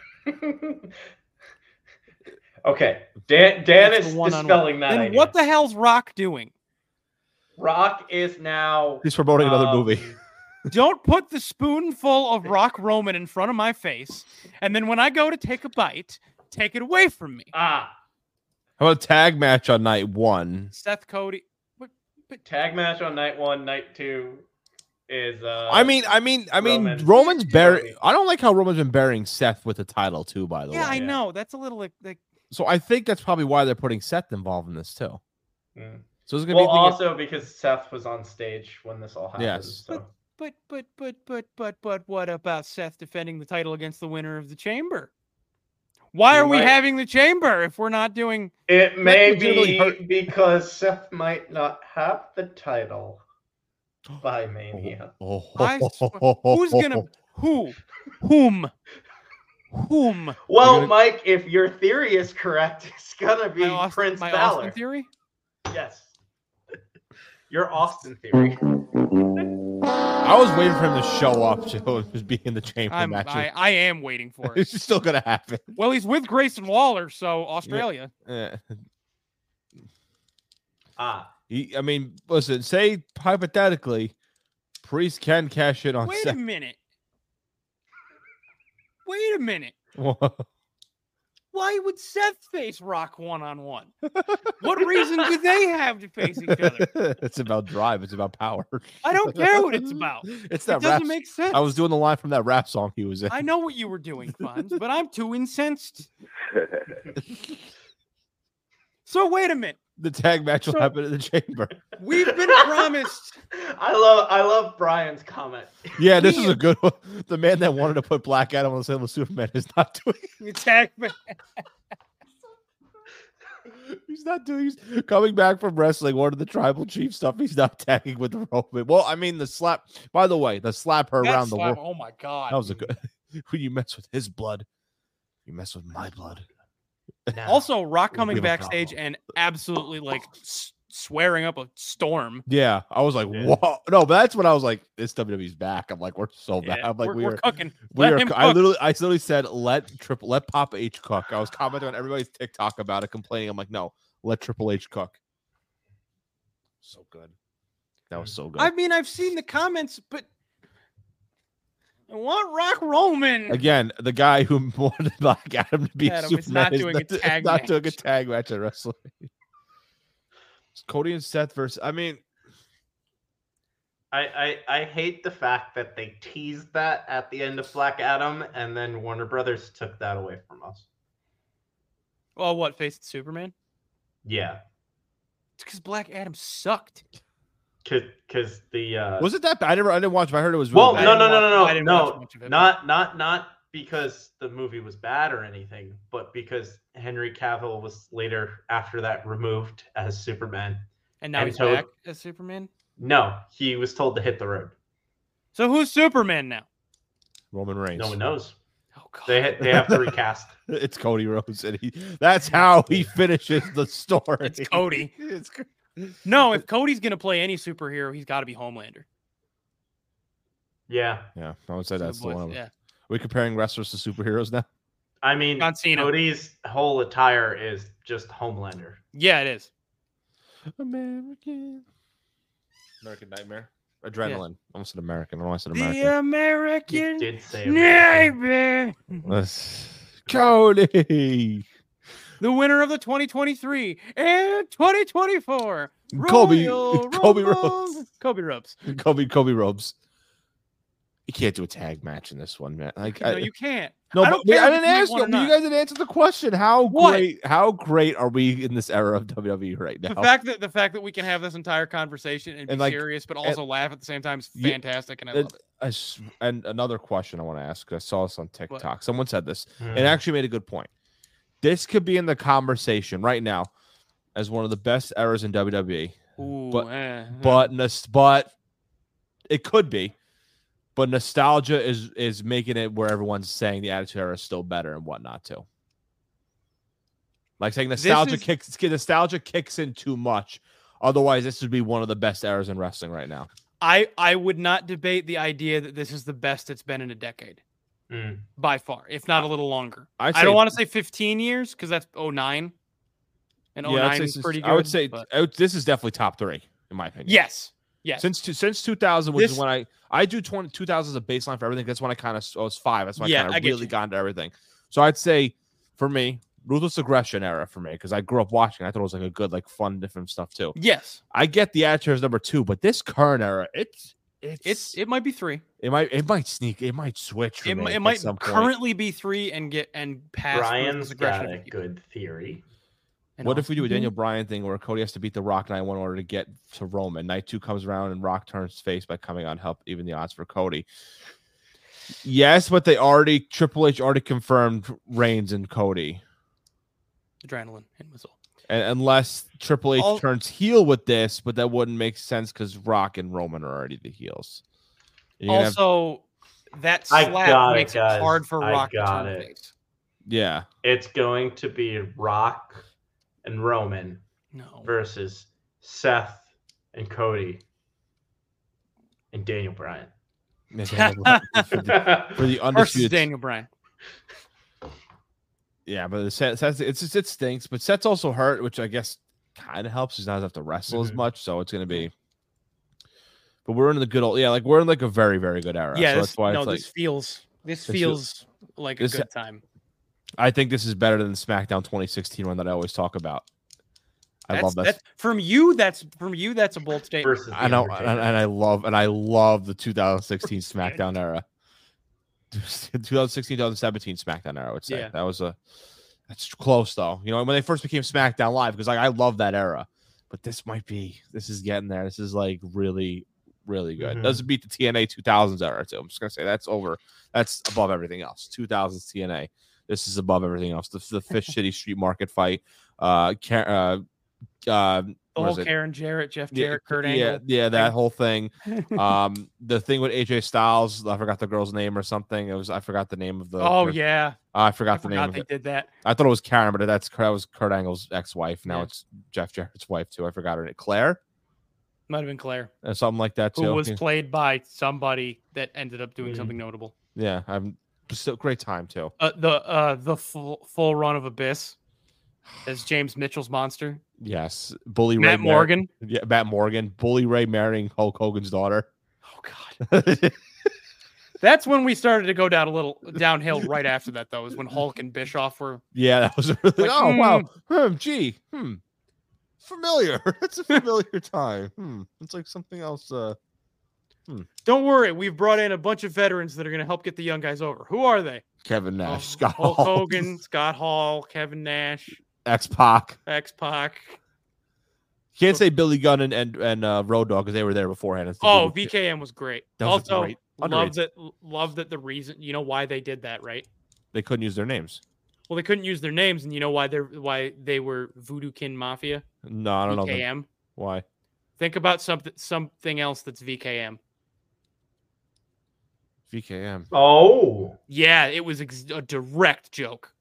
Okay, Dan Dan That's is the one-on-one. dispelling that Then idea. what the hell's Rock doing? Rock is now He's promoting another um, movie. Don't put the spoonful of Rock Roman in front of my face, and then when I go to take a bite, take it away from me. Ah, How about a tag match on night one? Seth Cody. What? tag match on night one, night two is. Uh, I mean, I mean, I mean, Roman. Roman's burying. Cody. I don't like how Roman's been burying Seth with the title too. By the Yeah, I way, yeah. know. That's a little like, like so I think that's probably why they're putting Seth involved in this too. Mm. So it's gonna Well, be thinking- also because Seth was on stage when this all happened. Yes. So. but but but but but but what about Seth defending the title against the winner of the Chamber? Why You are we might- having the Chamber if we're not doing? It may legitimately be hurt- because Seth might not have the title by Mania. Oh, I swear- Who's gonna who whom whom? Well, gonna- Mike, if your theory is correct, it's gonna be My Austin, Prince my Balor. Austin theory. Yes. Your Austin theory. I was waiting for him to show up to just be in the chamber I'm match. I, I am waiting for it. It's still gonna happen. Well, he's with Grayson Waller, so Australia. Eh. Ah, He, I mean, listen. Say hypothetically, Priest can cash in on Wait a Seth. minute. Wait a minute. What? Why would Seth face Rock one on one? What reason do they have to face each other? It's about drive. It's about power. I don't care what it's about. It's It that rap. doesn't make sense. I was doing the line from that rap song he was in. I know what you were doing, Fonz, but I'm too incensed. So wait a minute. The tag match will So- happen in the chamber. We've been promised. I love I love Brian's comment. Yeah, this is a good one. The man that wanted to put Black Adam on the same with Superman is not doing. Attack me. He's not doing. He's coming back from wrestling. One of the tribal chief stuff. He's not tagging with Roman. Well, I mean the slap. By the way, the slap her That around the slap- world. Oh my god. That was a good. When you mess with his blood, you mess with my blood. Also, Rock coming have a backstage problem. and absolutely like s- swearing up a storm. Yeah, I was like, Yeah. whoa. No, but that's when I was like, this W W E's back. I'm like, we're so bad. Yeah, I'm like, we're, we we're are. cooking. We Let are. him I cook. literally, I literally said, let Triple, let Papa H cook. I was commenting on everybody's TikTok about it, complaining. I'm like, no, let Triple H cook. So good. That was so good. I mean, I've seen the comments, but I want Rock Roman. Again, the guy who wanted Black Adam to be Adam is Superman not is doing a not, tag not doing a match. tag match at wrestling. It's Cody and Seth versus. I mean, I, I I hate the fact that they teased that at the end of Black Adam, and then Warner Brothers took that away from us. Well, what faced Superman? Yeah, It's because Black Adam sucked. because the uh, Was it that bad? I never, I didn't watch. But I heard it was. Really well, bad. no, no, no, watch- no, I no, didn't watch no, much of it, not not not because the movie was bad or anything, but because Henry Cavill was later after that removed as Superman. And now And he's so- back as Superman. No, he was told to hit the road. So who's Superman now? Roman Reigns. No one knows. Oh God. They ha- they have to recast. It's Cody Rhodes, and he, that's how he finishes the story. It's Cody. It's c- No, if Cody's gonna play any superhero, he's got to be Homelander. Yeah, yeah, I would say So the that's the boys- one. Yeah. Are we comparing wrestlers to superheroes now? I mean, John Cena. Cody's whole attire is just Homelander. Yeah, it is. American. American Nightmare. Adrenaline. I almost said American. I don't want to say The American. American You did say American. Nightmare. Let's- Cody. The winner of the twenty twenty-three and twenty twenty-four Kobe- Royal Kobe Rumble. Rhodes. Kobe Rhodes. Kobe. Kobe Robes. You can't do a tag match in this one, man. Like, No, I, you can't. no, I but don't wait, care I if didn't you ask want you. or You not. guys didn't answer the question. How What? great? How great are we in this era of W W E right now? The fact that the fact that we can have this entire conversation and be And, like, serious, but also laugh at the same time is Ye- fantastic, and I And, love it. I s- and another question I want to ask. 'Cause I saw this on TikTok. Someone said this. Hmm. It actually made a good point. This could be in the conversation right now as one of the best eras in W W E, Ooh, but- eh, eh. but nos- but it could be. But nostalgia is is making it where everyone's saying the Attitude Era is still better and whatnot too. Like saying This nostalgia is- kicks nostalgia kicks in too much. Otherwise, this would be one of the best eras in wrestling right now. I I would not debate the idea that this is the best it's been in a decade Hmm. by far, if not a little longer. I'd I say- don't want to say fifteen years because that's oh nine, and oh Yeah, I'd nine say is this- pretty good. I would say but- I would- this is definitely top three in my opinion. yes, yes. Since two, since two thousand, which This- is when I I do twenty, two thousand as a baseline for everything. That's when I kind of oh, it's five. That's when Yeah, I kind I of get really you. got into everything. So I'd say for me, Ruthless Aggression era for me because I grew up watching. I thought it was like a good, like fun, different stuff too. yes, I get the Attitude as number two, but this current era, it's it's it's it might be three. it might it might sneak, it might switch. For It, me mi- it at might some point. currently be three and get and pass. Brian's Ruthless Aggression got a if you- good theory. and What if we do a also- Daniel Bryan thing where Cody has to beat The Rock night one in order to get to Roman? Night two comes around and Rock turns face by coming on help, even the odds for Cody. Yes, but they already Triple H already confirmed Reigns and Cody, adrenaline and whistle? and unless Triple H All- turns heel with this, but that wouldn't make sense because Rock and Roman are already the heels. And you're gonna have- Also, that I slap got it, makes it, guys. hard for I Rock to got turn it. face. yeah, It's going to be Rock and Roman No, versus Seth and Cody and Daniel Bryan. for the, for the versus undisputed. Daniel Bryan. Yeah, but the Seth, Seth, it's just, it stinks. But Seth's also hurt, which I guess kind of helps. He's not have to wrestle as Mhm. much, so it's gonna be. But we're in the good old, yeah, like we're in like a very, very good era. Yeah, so this, that's why no, it's like this feels this this feels like a this- good time. I think this is better than the SmackDown twenty sixteen one that I always talk about. I That's, love that. that's from you. That's from you. That's a bold statement. Versus I The know, and, Undertaker. and I love, and I love the two thousand sixteen SmackDown era. twenty sixteen, twenty seventeen SmackDown era, I would say. Yeah. That was a that's close though. You know, when they first became SmackDown Live, because like I love that era. But this might be this is getting there. This is like really, really good. Mhm. Doesn't beat the T N A two thousands era too. I'm just gonna say that's over. That's above everything else. two thousands T N A. This is above everything else. The, the Fish City Street Market fight. Uh, Car- uh, uh the what whole is it? Karen Jarrett, Jeff Yeah, Jarrett, Kurt yeah, Angle. yeah, that thing. whole thing. Um, the thing with A J Styles, I forgot the girl's name or something. It was I forgot the name of the. Oh the- yeah, I I forgot the name forgot of they it. did that. I thought it was Karen, but that's that was Kurt Angle's ex-wife. Now Yeah. it's Jeff Jarrett's wife too. I forgot her name. Claire, Might have been Claire, or something like that too. who was yeah. played by somebody that ended up doing Mhm. something notable. yeah, I'm still great time too. Uh, the uh, the full full run of Abyss as James Mitchell's monster. Yes, Bully Ray Matt Mar- Morgan. yeah, Matt Morgan, Bully Ray marrying Hulk Hogan's daughter. Oh god, that's when we started to go down a little downhill. Right after that, though, is when Hulk and Bischoff were. Yeah, that was really. Like, oh wow, hmm, gee, hmm, familiar. That's a familiar time. Hmm, it's like something else. Uh, Hmm. Don't worry, we've brought in a bunch of veterans that are going to help get the young guys over. Who are they? Kevin Nash, Oh, Scott Hulk Hall, Hogan, Scott Hall, Kevin Nash, X-Pac. X-Pac. Can't say Billy Gunn and and, and uh, Road Dogg because they were there beforehand. It's the Oh, dude with- V K M was great. That was also, great. love Underrated. that. Love that the reason you know why they did that, right? They couldn't use their names. Well, they couldn't use their names, and you know why they're why they were Voodoo Kin Mafia. No, I don't know V K them. M. Why. Think about something something else that's V K M. V K M. Oh, Yeah, it was ex- a direct joke.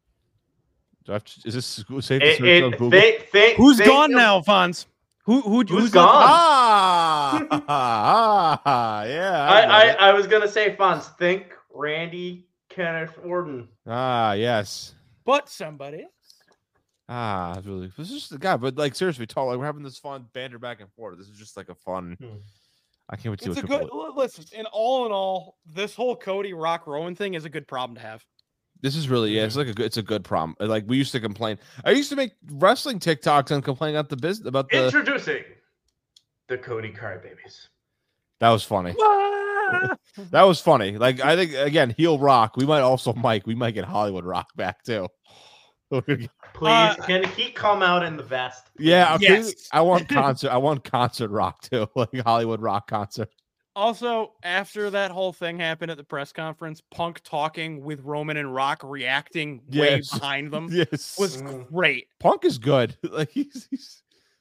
Do I have to- Is this safe to it, search on it, Google? think, think, Who's think gone of- now, Fonz? Who who Who's who's gone? Ah, ah, yeah. I, get I, it. I was gonna say, Fonz. Think Randy Kenneth Orton. ah, yes. But somebody. Ah, it's really. This is just the guy, but like seriously, talk. Like we're having this fun banter back and forth. This is just like a fun. Hmm. I can't wait to see It's a what good Triple H- li- listen. In all in all, this whole Cody Rock Rowan thing is a good problem to have. This is really yeah. It's like a good. It's a good problem. Like we used to complain. I used to make wrestling TikToks and complain about the business about the. Introducing the Cody Crybabies. That was funny. That was funny. Like I think again, heel Rock. We might also Mike. We might get Hollywood Rock back too. Please, Uh, can he come out in the vest? Yeah, okay. Yes. I want concert. I want concert rock too, like Hollywood Rock concert. Also, after that whole thing happened at the press conference, Punk talking with Roman and Rock reacting way Yes. behind them Yes, was Mm. great. Punk is good. Like he's, he's.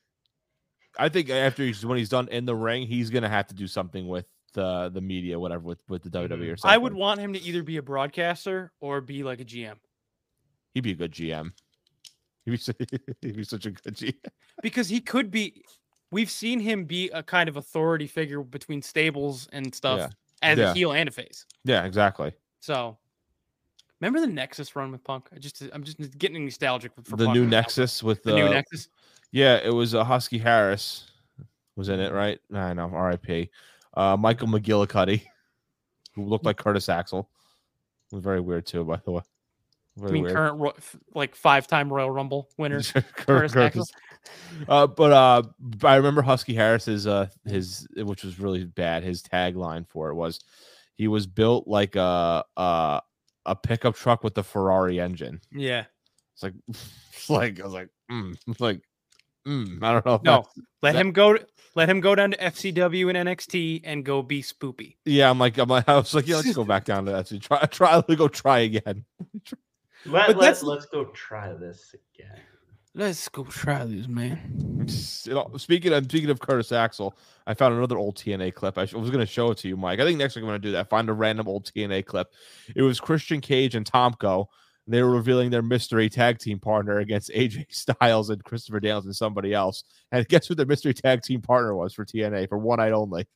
I think after he's when he's done in the ring, he's gonna have to do something with the the media, whatever, with with the W W E or something. I would want him to either be a broadcaster or be like a G M He'd be a good G M. He'd be, su- he'd be such a good G M. because he could be. We've seen him be a kind of authority figure between stables and stuff Yeah. as Yeah. a heel and a face. Yeah, exactly. So, remember the Nexus run with Punk? I just I'm just getting nostalgic for The Punk new right now. Nexus with The the new Nexus. Yeah, it was uh, Husky Harris was in it, right? I know, R I P. Uh, Michael McGillicuddy, who looked like Curtis Axel, was very weird too, by the way. I Very mean, weird. current ro- f- like five-time Royal Rumble winner. Cur- Curtis Axel. Uh, but uh, I remember Husky Harris's uh his which was really bad. His tagline for it was, he was built like a a, a pickup truck with a Ferrari engine. Yeah. It's like, it's like I was like, mm, it's like, mm, I don't know. if No, that's- let that- him go. Let him go down to F C W and N X T and go be spoopy. Yeah, I'm like, I'm like, I was like, yeah, let's go back down to that. So try, try, let's go try again. Let, But let, that's- let's go try this again. Let's go try this, man. You know, speaking of speaking of Curtis Axel, I found another old T N A clip. I sh- was going to show it to you, Mike. I think next week I'm going to do that. Find a random old T N A clip. It was Christian Cage and Tomko. They were revealing their mystery tag team partner against A J Styles and Christopher Daniels and somebody else. And guess who their mystery tag team partner was for T N A for one night only?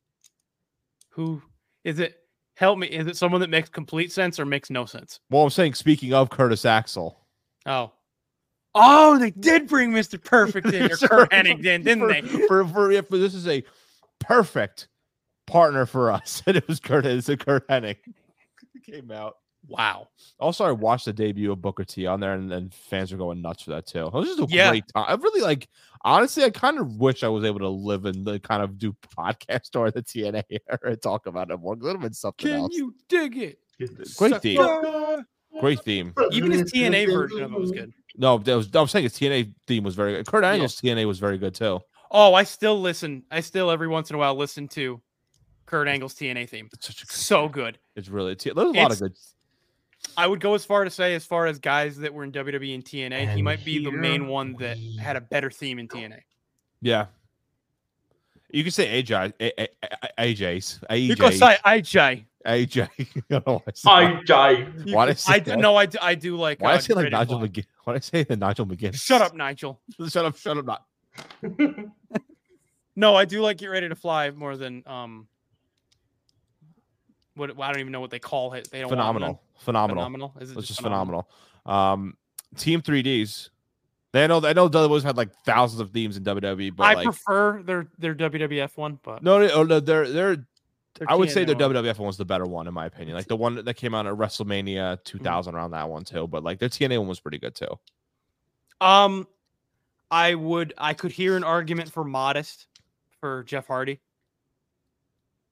Who is it? Help me. Is it someone that makes complete sense or makes no sense? Well, I'm saying, speaking of Curtis Axel, Oh. Oh, they did bring Mister Perfect in, or Sure. Kurt Hennig in, didn't for, they? For, for, yeah, for this is a perfect partner for us. And it was Curtis and Kurt Hennig. Came out. Wow. Also, I watched the debut of Booker T on there, and, and fans are going nuts for that too. It was just a Yeah. great time. I really like. Honestly, I kind of wish I was able to live and the kind of do podcast or the T N A era and talk about it more. It would have been something Can else. you dig it? Great theme. Sucker. Great theme. Even his T N A version of it was good. No, that was. I was saying his T N A theme was very good. Kurt Angle's T N A was very good too. Oh, I still listen. I still every once in a while listen to Kurt Angle's T N A theme. It's such a good. So good. It's really. It's, there's a lot of It's- good. I would go as far to say, as far as guys that were in W W E and T N A, he And might be the here main one that we had a better theme in T N A. Yeah. You can say A J, A- A- A- AJ's, Because A J, I, I, J. A J. I don't know why I said I die. that. Why did I say I that? do, no, I, do- I do like. Why did uh, I say like Great Nigel Fly. McGinn? Why did I say the Nigel McGinn? Shut up, Nigel. Shut up! Shut up! Not. No, I do like Get Ready to Fly more than um. What I don't even know what they call it. They don't want Phenomenal, none. phenomenal. Phenomenal. Is it It's just phenomenal. Um, Team three Ds. They know. I know W W E's had like thousands of themes in W W E, but I like prefer their their W W F one, but no, no, no, they're they're. their I would T N A say their one- W W F one was the better one in my opinion. Like the one that came out at WrestleMania two thousand around that one too. But like their T N A one was pretty good too. Um, I would I could hear an argument for Modest for Jeff Hardy.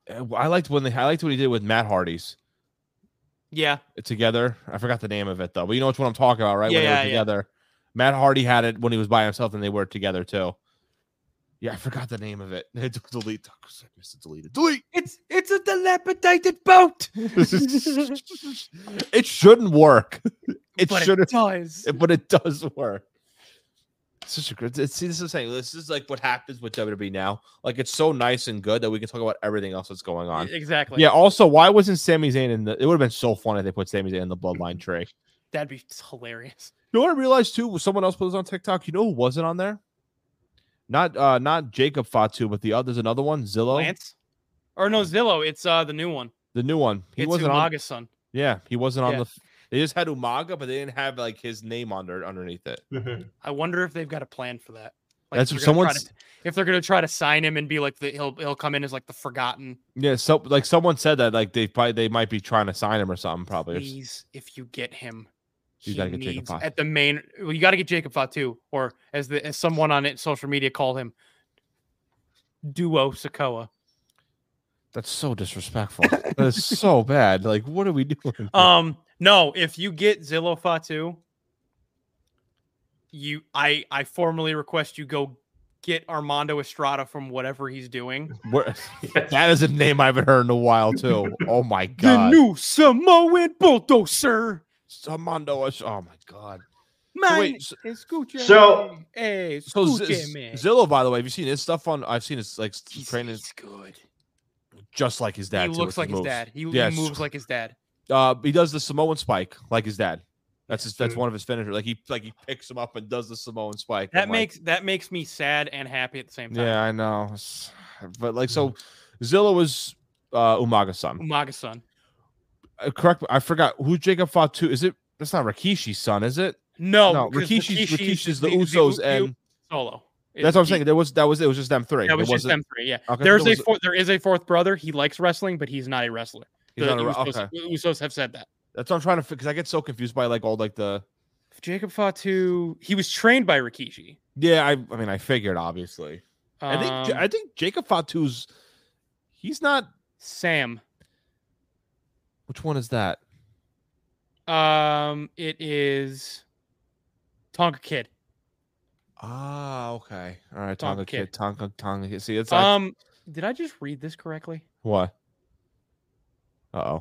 uh, I liked when they I liked what he did with Matt Hardy's Yeah. together. I forgot the name of it though, but you know which one I'm talking about, right? Yeah, when they yeah, were yeah. together. Matt Hardy had it when he was by himself, and they were together too. Yeah, I forgot the name of it. Delete. I missed it. Delete it. Delete. It's it's a dilapidated boat. It shouldn't work. It but should, it does. but it does work. It's such a good. It's, see, this is saying this is like what happens with W W E now. Like it's so nice and good that we can talk about everything else that's going on. Exactly. Yeah. Also, why wasn't Sami Zayn in the? It would have been so fun if they put Sami Zayn in the Bloodline tree. That'd be hilarious. You know what I realized too? Was someone else put this on TikTok? You know who wasn't on there? Not uh not Jacob Fatu, but the other there's another one, Zillow. Lance? Or no, Zillow. It's uh the new one. The new one. He It's wasn't on. Umaga's son. Yeah, he wasn't on Yeah. the. They just had Umaga, but they didn't have like his name under underneath it. I wonder if they've got a plan for that. Like, That's if what they're gonna try someone's. to- if they're gonna try to sign him and be like the he'll he'll come in as like the forgotten. Yeah, so like someone said that like they probably they might be trying to sign him or something. Probably. Please, if you get him, You he gotta get Jacob needs Fatu. at the main. Well, you got to get Jacob Fatu, or as the as someone on it social media called him, Duo Sokoa. That's so disrespectful. That is so bad. Like, what are we doing? Um, no, if you get Zillow Fatu, you I I formally request you go get Armando Estrada from whatever he's doing. Where, that is a name I haven't heard in a while too. Oh my The god. new Samoan bulldozer. Armando. Oh my god. Man, wait, so- escúchame. So- hey, So Z- escúchame. Zillow, by the way, have you seen his stuff on? I've seen his like He's, training he's good. just like his dad. He too, looks with like his moves. dad. He, he Yes. moves like his dad. Uh, he does the Samoan spike like his dad. That's his, that's Mm. one of his finishers. Like he like he picks him up and does the Samoan spike. That I'm like, makes that makes me sad and happy at the same time. yeah, I know. It's- But like so, Zillow was uh, Umaga's son. Umaga's son. Uh, correct. me- I forgot who Jacob Fatu. Is it? That's not Rikishi's son, is it? No, no, because Rikishi's Rikishi's the, the Usos the- and Solo. that's what I'm saying. There was that was it was just them three. That was It just wasn't- them three. Yeah, Okay, there's there a was- fourth, there is a fourth brother. He likes wrestling, but he's not a wrestler. He's The not a, Usos, okay. the Usos have said that. That's what I'm trying to because I get so confused by like all like the Jacob Fatu, he was trained by Rikishi. yeah. I I mean I figured obviously. I think Um, I think Jacob Fatu's he's not. Sam. Which one is that? Um, it is Tonka Kid. Ah, okay. All right, Tonga Tonga Kid. kid, Tonga Tonga kid. See, it's like Um, did I just read this correctly? what? Uh oh.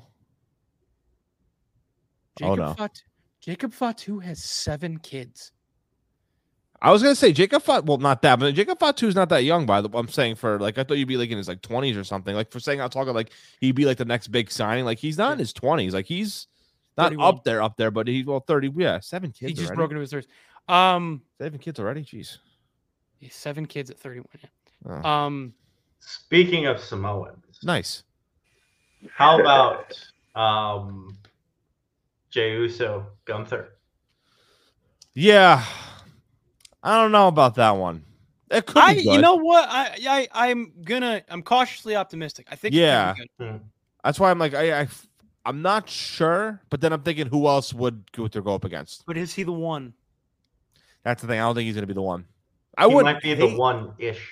Jacob Oh, no. Fatu, Jacob Fatu has seven kids. I was gonna say Jacob Fatu. Well, not that, but Jacob Fatu is not that young. By the I'm saying for like I thought you'd be like in his like twenties or something. Like for saying I'm talking like he'd be like the next big signing. Like he's not in his twenties. Like he's not thirty-one. up there, up there, but he's well thirty. Yeah, seven kids. He just already. broke into his thirties. Um, Seven kids already. Jeez. he's seven kids at thirty-one. Yeah. Oh, Um, Speaking of Samoans, nice. how about um, Jey Uso, Gunther? Yeah, I don't know about that one. It could I, be you good. know what? I, I, I'm gonna, I'm cautiously optimistic. I think. it's gonna be Yeah. good. That's why I'm like I, I I'm not sure, but then I'm thinking who else would Gunther go up against? But is he the one? That's the thing. I don't think he's gonna be the one. I He would might be the one-ish.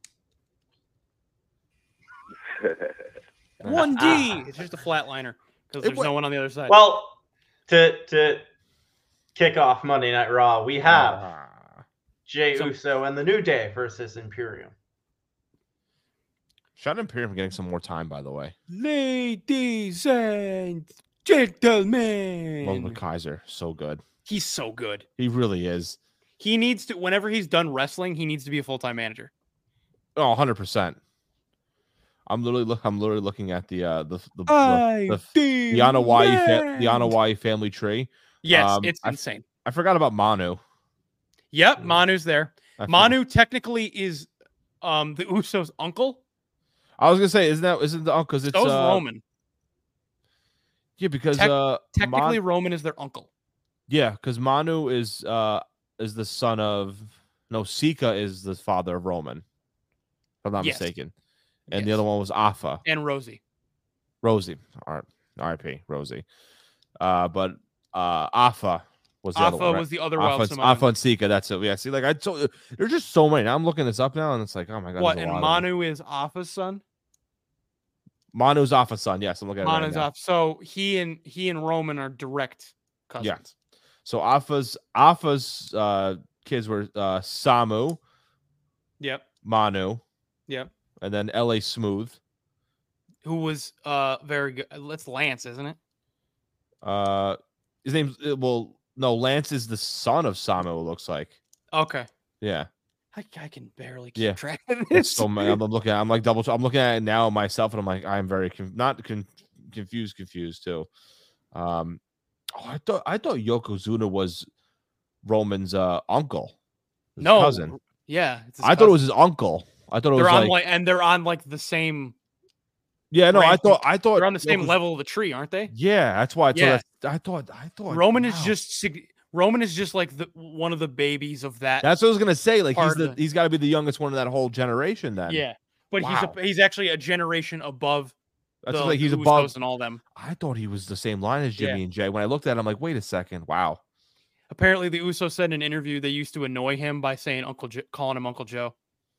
One D. It's just a flatliner because It there's wa- no one on the other side. Well, to to kick off Monday Night Raw, we have Ah. Jey So- Uso and the New Day versus Imperium. Shout out Imperium for getting some more time, by the way. Ladies and gentlemen, Logan Kaiser, so good. he's so good. He really is. He needs to. Whenever he's done wrestling, he needs to be a full time manager. Oh, one hundred percent. I'm literally look. I'm literally looking at the uh the the, the, I the, the Anawai fa- the Anawai family tree. Yes, Um, it's I- insane. I forgot about Manu. Yep, Manu's there. I forgot- Manu technically is um the Usos' uncle. I was gonna say, isn't that isn't the uncle? Because it's So is uh, Roman. Yeah, because Tec- uh, Technically, Mon- Roman is their uncle. yeah, because Manu is uh is the son of no Sika is the father of Roman, if I'm not Yes. mistaken, and the Yes. other one was Afa. And Rosie. Rosie, R I P Rosie. Uh, but uh, Afa was the Alpha other one. Right? was the other wild Afa, and- Samoan. Afa and Sika. That's it. Yeah. See, like I told you, there's just so many. Now I'm looking this up now, and it's like, oh my god. What? there's a And lot of them. Manu is Alpha's son. Manu's Alpha's son. Yes, I'm looking at it right Manu's now. off. So he and he and Roman are direct cousins. Yeah. So Alpha's Alpha's uh, kids were uh, Samu, Yep. Manu, Yep. and then L A Smooth. Who was uh very good. That's Lance, isn't it? Uh, his name's uh, well, no, Lance is the son of Samu. It looks like. Okay. Yeah. I, I can barely keep Yeah. track of It's this. so many. I'm looking at. I'm like double. I'm looking at it now myself, and I'm like, I'm very conf- not con- confused. Confused too. Um, oh, I thought I thought Yokozuna was Roman's uh uncle. His no. cousin. Yeah. It's his I thought it was cousin. his uncle. I thought it They're was on like, like and they're on like the same. yeah, no, I ranking. thought I thought They're on the same Yokoz- level of the tree, aren't they? Yeah, that's why I thought. Yeah. that's- I thought. I thought Roman is wow. just sig- Roman is just like the one of the babies of that. That's what I was gonna say. Like he's part the of the- he's got to be the youngest one of that whole generation. Then yeah, but Wow. he's a, he's actually a generation above. that's the, like he's the above. Usos and all them. I thought he was the same line as Jimmy Yeah. and Jay. When I looked at it, I'm like, wait a second. Wow. Apparently, the Usos said in an interview they used to annoy him by saying Uncle jo- calling him Uncle Joe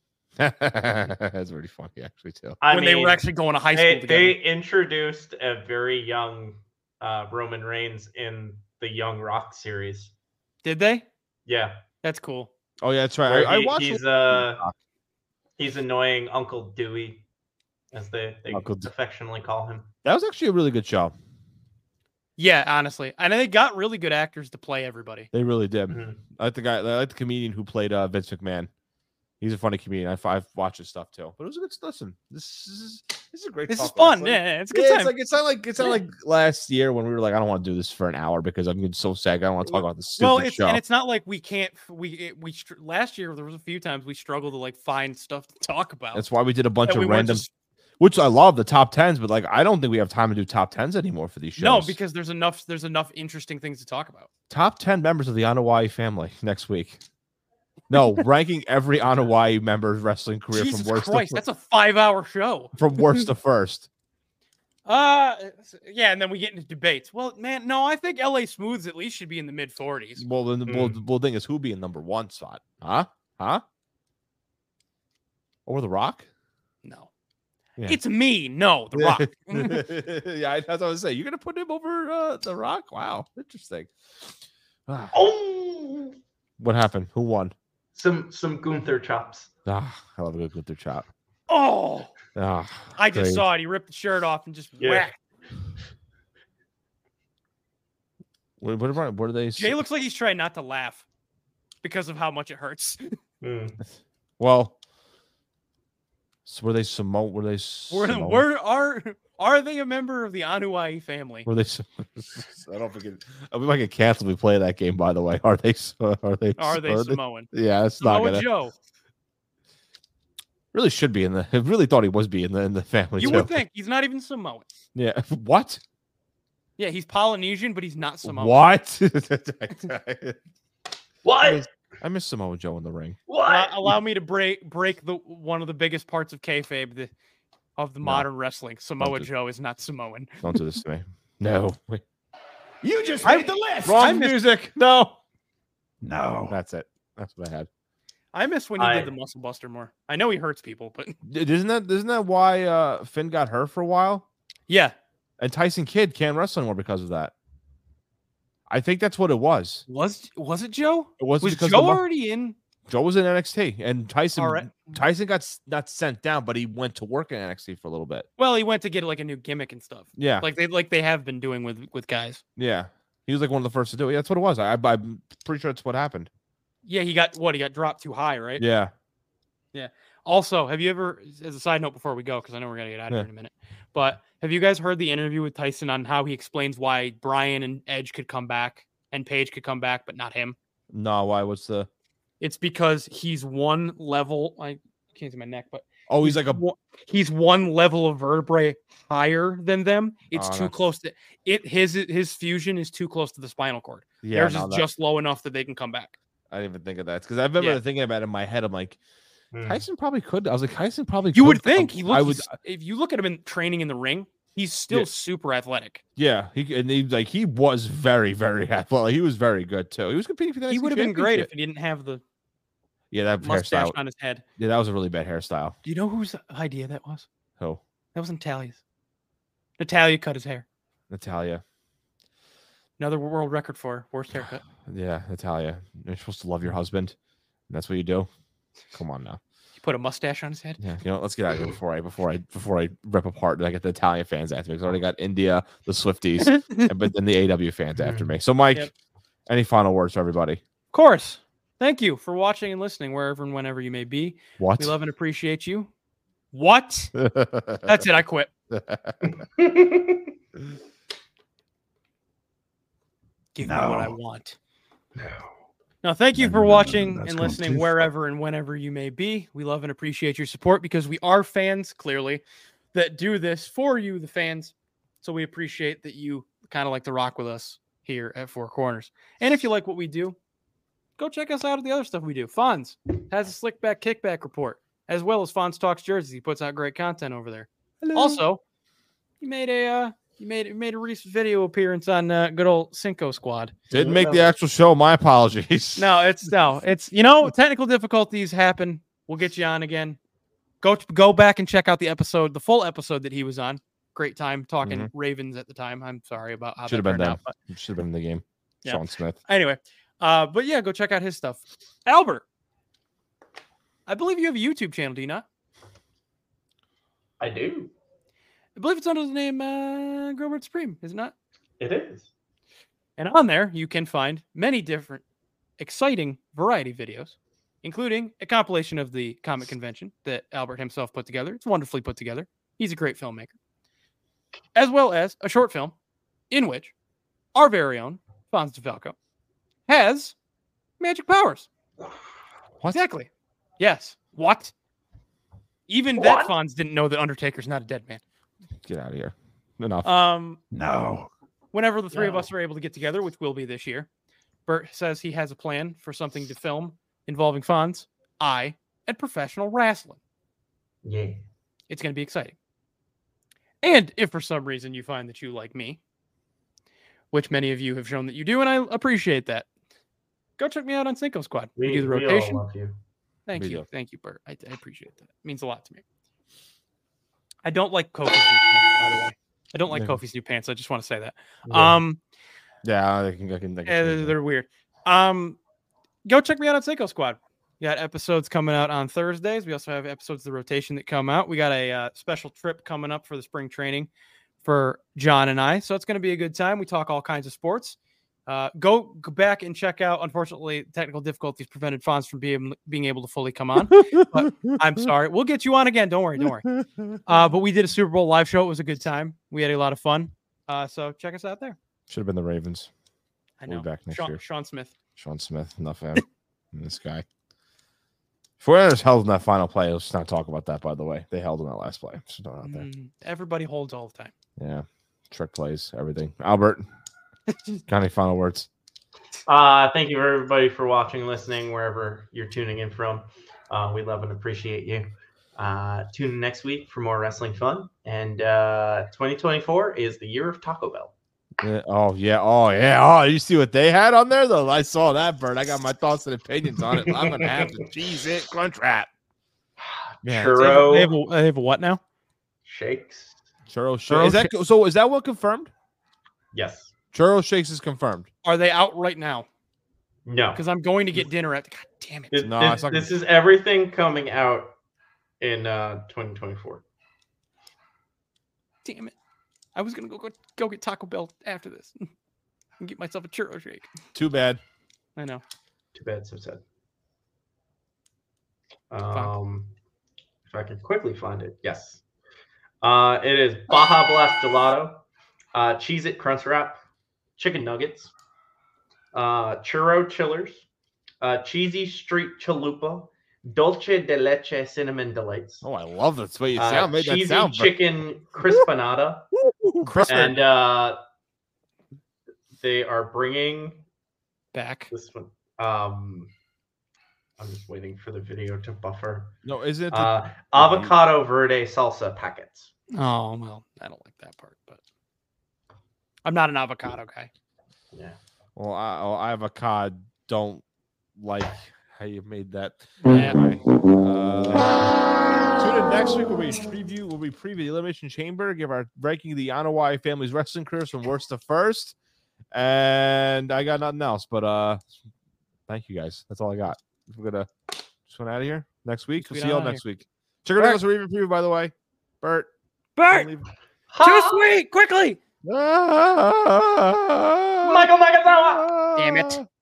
That's pretty funny, actually, too. I when mean, they were actually going to high school they, together. they introduced a very young uh, Roman Reigns in the Young Rock series. Did they? Yeah, That's cool. Oh yeah, that's right. where I, I he- watched. he's uh he's annoying Uncle Dewey, as they, they Uncle D- affectionately call him. That was actually a really good show. Yeah, honestly, and they got really good actors to play everybody. They really did. Mhm. I like the guy. I like the comedian who played uh, Vince McMahon. He's a funny comedian. I've, I've watched his stuff too. But it was a good listen. This is this is a great. This is talk fun. wrestling. Yeah, it's a good Yeah, time. it's like it's not like it's not Yeah. like last year when we were like, I don't want to do this for an hour because I'm getting so sad. I don't want to talk about this stupid well, it's show. and it's not like we can't. We it, we str- last year there was a few times we struggled to like find stuff to talk about. That's why we did a bunch that of we weren't random, just- which I love the top tens, but like I don't think we have time to do top tens anymore for these shows. no, because there's enough. There's enough interesting things to talk about. top ten members of the Anawai family next week. No, ranking every Anawai member's wrestling career Jesus from worst Christ, to, that's a five-hour show. from worst to first. Uh, yeah, and then we get into debates. Well, man, no, I think L A Smooths at least should be in the mid forties. Well, then the Mm. well, well, thing is, who be in number one spot? Huh? Huh? Over the Rock? No, Yeah. it's me. No, The Rock. Yeah, that's what I was saying. You're gonna put him over uh, the Rock? Wow, interesting. Ah, Oh, what happened? Who won? some some Gunther chops. Ah, I love a good Gunther chop. Oh, Ah, I just great. saw it. He ripped the shirt off and just Yeah. whacked. What, what, about- what are they? Jay looks like he's trying not to laugh because of how much it hurts. Mm. Well, so were they Samo? Were they? Were, Samoan? were are are they a member of the Anuai family? Were they? Sam- I don't think it. We might get canceled. if We play that game. By the way, are they? Are they? Are they Samoan? Yeah, it's not Samoa gonna. Joe. Really should be in the. I really thought he was be in the in the family. You too. would think he's not even Samoan. Yeah. What? Yeah, he's Polynesian, but he's not Samoan. What? What? I miss Samoa Joe in the ring. What? Allow, allow me to break break the one of the biggest parts of kayfabe the, of the No. modern wrestling. Samoa do- Joe is not Samoan. Don't do this to me. No. Wait. You just I- made the list. Wrong music. No. No. That's it. That's what I had. I miss when he I- did the Muscle Buster more. I know he hurts people, but D- Isn't that isn't that why uh, Finn got hurt for a while? yeah, And Tyson Kidd can't wrestle anymore because of that. I think that's what it was. was was it Joe? It wasn't Was because Joe the mu- already in? Joe was in N X T, and Tyson All right. Tyson got s- not sent down, but he went to work in N X T for a little bit. Well, he went to get like a new gimmick and stuff, Yeah, like they like they have been doing with with guys. yeah. He was like one of the first to do it. Yeah, that's what it was. I, I, I'm pretty sure that's what happened. Yeah, he got what he got dropped too high, right? Yeah. Also, have you ever, as a side note before we go, because I know we're gonna get out of Yeah. here in a minute, but have you guys heard the interview with Tyson on how he explains why Brian and Edge could come back and Paige could come back, but not him? No, why? What's the? It's because he's one level. I can't see my neck, but Oh, he's like a. one- he's one level of vertebrae higher than them. It's Oh, too that's- close to it. His his fusion is too close to the spinal cord. Yeah, Theirs no, is that- just low enough that they can come back. I didn't even think of that because I remember Yeah. thinking about it in my head. I'm like, Mm. Tyson probably could. I was like, Tyson probably. You could would come- think he looks. I would. If you look at him in training in the ring, he's still Yeah. super athletic. Yeah, he and he like he was very very athletic. He was very good too. He was competing for the. He N X T would have been great if championship. he didn't have the Yeah, that mustache hairstyle. on his head. Yeah, that was a really bad hairstyle. Do you know whose idea that was? Who? That wasn't Tally's. Natalia cut his hair. Natalia. Another world record for worst haircut. Yeah, Natalia. You're supposed to love your husband. And that's what you do. Come on now. He put a mustache on his head. Yeah, you know, let's get out of here before I before I before I rip apart. I get the Italian fans after me. Because I already got India, the Swifties, and but then the A W fans after me. So, Mike, Yep. any final words for everybody? Of course. Thank you for watching and listening wherever and whenever you may be. What? We love and appreciate you. What? That's it. I quit. Give me what I No. want. No. No, thank you No, for no, no, no, watching that's and going listening too wherever and whenever you may be. We love and appreciate your support because we are fans, clearly, that do this for you, the fans. So we appreciate that you kind of like to rock with us here at Four Corners. And if you like what we do, go check us out at the other stuff we do. Fonz has a slick back kickback report, as well as Fonz Talks Jerseys. He puts out great content over there. Also, you made a uh, you made you made a recent video appearance on uh, good old Cinco Squad. Didn't make the actual show. My apologies. No, it's no, it's you know, technical difficulties happen. We'll get you on again. Go go back and check out the episode, the full episode that he was on. Great time talking Mhm. Ravens at the time. I'm sorry about how Should that have been turned them. out, but Should have been in the game. Yeah. Sean Smith. anyway, uh, but yeah, go check out his stuff. Albert, I believe you have a YouTube channel, do you not? I do. I believe it's under the name uh, Grobert Supreme, is it not? It is. And on there, you can find many different exciting variety videos, including a compilation of the comic convention that Albert himself put together. It's wonderfully put together. He's a great filmmaker. As well as a short film in which our very own Fonz DeFalco has magic powers. What? Exactly. Yes. What? Even What? that Fonz didn't know that Undertaker's not a dead man. Get out of here. Enough. Um, No. whenever the three of No. us are able to get together, which will be this year, Bert says he has a plan for something to film involving Fonz, I, and professional wrestling. Yeah. It's going to be exciting. And if for some reason you find that you like me, which many of you have shown that you do, and I appreciate that, go check me out on Cinco Squad. We, We, do the we rotation. all love you. Thank We you. do. Thank you, Bert. I, I appreciate that. It means a lot to me. I don't like Kofi's new pants, by the way. I don't like Yeah. Kofi's new pants. I just want to say that. Yeah. Um, yeah, I can. I can, I can Yeah, change they're, that. they're weird. Um, go check me out on Seiko Squad. We got episodes coming out on Thursdays. We also have episodes of the rotation that come out. We got a uh, special trip coming up for the spring training for John and I. So it's going to be a good time. We talk all kinds of sports. Uh, go, go back and check out. Unfortunately, technical difficulties prevented Fonz from being being able to fully come on. But I'm sorry. We'll get you on again. Don't worry. Don't worry. Uh, but we did a Super Bowl live show. It was a good time. We had a lot of fun. Uh, so check us out there. Should have been the Ravens. I We'll know. be back next Sean, year. Sean Smith. Sean Smith, enough of him. And this guy. Fortinanders held in that final play. Let's not talk about that, by the way. They held in that last play. So don't out there. Mm, everybody holds all the time. Yeah. Trick plays, everything. Albert, got any final words? Uh, thank you everybody for watching, listening, wherever you're tuning in from. Uh, we love and appreciate you. Uh, tune in next week for more wrestling fun. And uh, twenty twenty-four is the year of Taco Bell. Yeah, oh, yeah. Oh, yeah. Oh, you see what they had on there, though? I saw that, Bert. I got my thoughts and opinions on it. I'm going to have the cheese it crunch wrap. Yeah, Churro They have, a, they have a what now? shakes. Churro shakes. Churro Is that, so is that what confirmed? Yes. Churro shakes is confirmed. Are they out right now? No. Because I'm going to get dinner at. God damn it! This, No, this, it's not this gonna- is everything coming out in uh, twenty twenty-four. Damn it! I was gonna go go, go get Taco Bell after this and get myself a churro shake. Too bad. I know. Too bad, so sad. Um, if I can quickly find it, yes. Uh, it is Baja Blast Gelato, uh, Cheez It Crunch Wrap, Chicken Nuggets, uh, Churro Chillers, uh, Cheesy Street Chalupa, Dolce de Leche Cinnamon Delights, Oh, I love that way you uh, sound. Made that Cheesy sound. Bert. Chicken Crispanada, Crisp. and uh, they are bringing Back. this one. Um, I'm just waiting for the video to buffer. No, is it? the- Uh, avocado verde salsa packets. Oh well, I don't like that part, but I'm not an avocado guy. Yeah. well, I, well, I have a cod. Don't like how you made that. Yeah. Anyway, uh, tune in next week we'll be preview. We'll be preview the Elimination Chamber. Give our ranking of the Anoa'i family's wrestling careers from worst to first. And I got nothing else. But uh, thank you guys. That's all I got. We're gonna just went out of here next week. We'll see y'all next week. Check out us a review preview, by the way. Bert. Bert. Too sweet. Quickly. Michael Nagasawa. Damn it.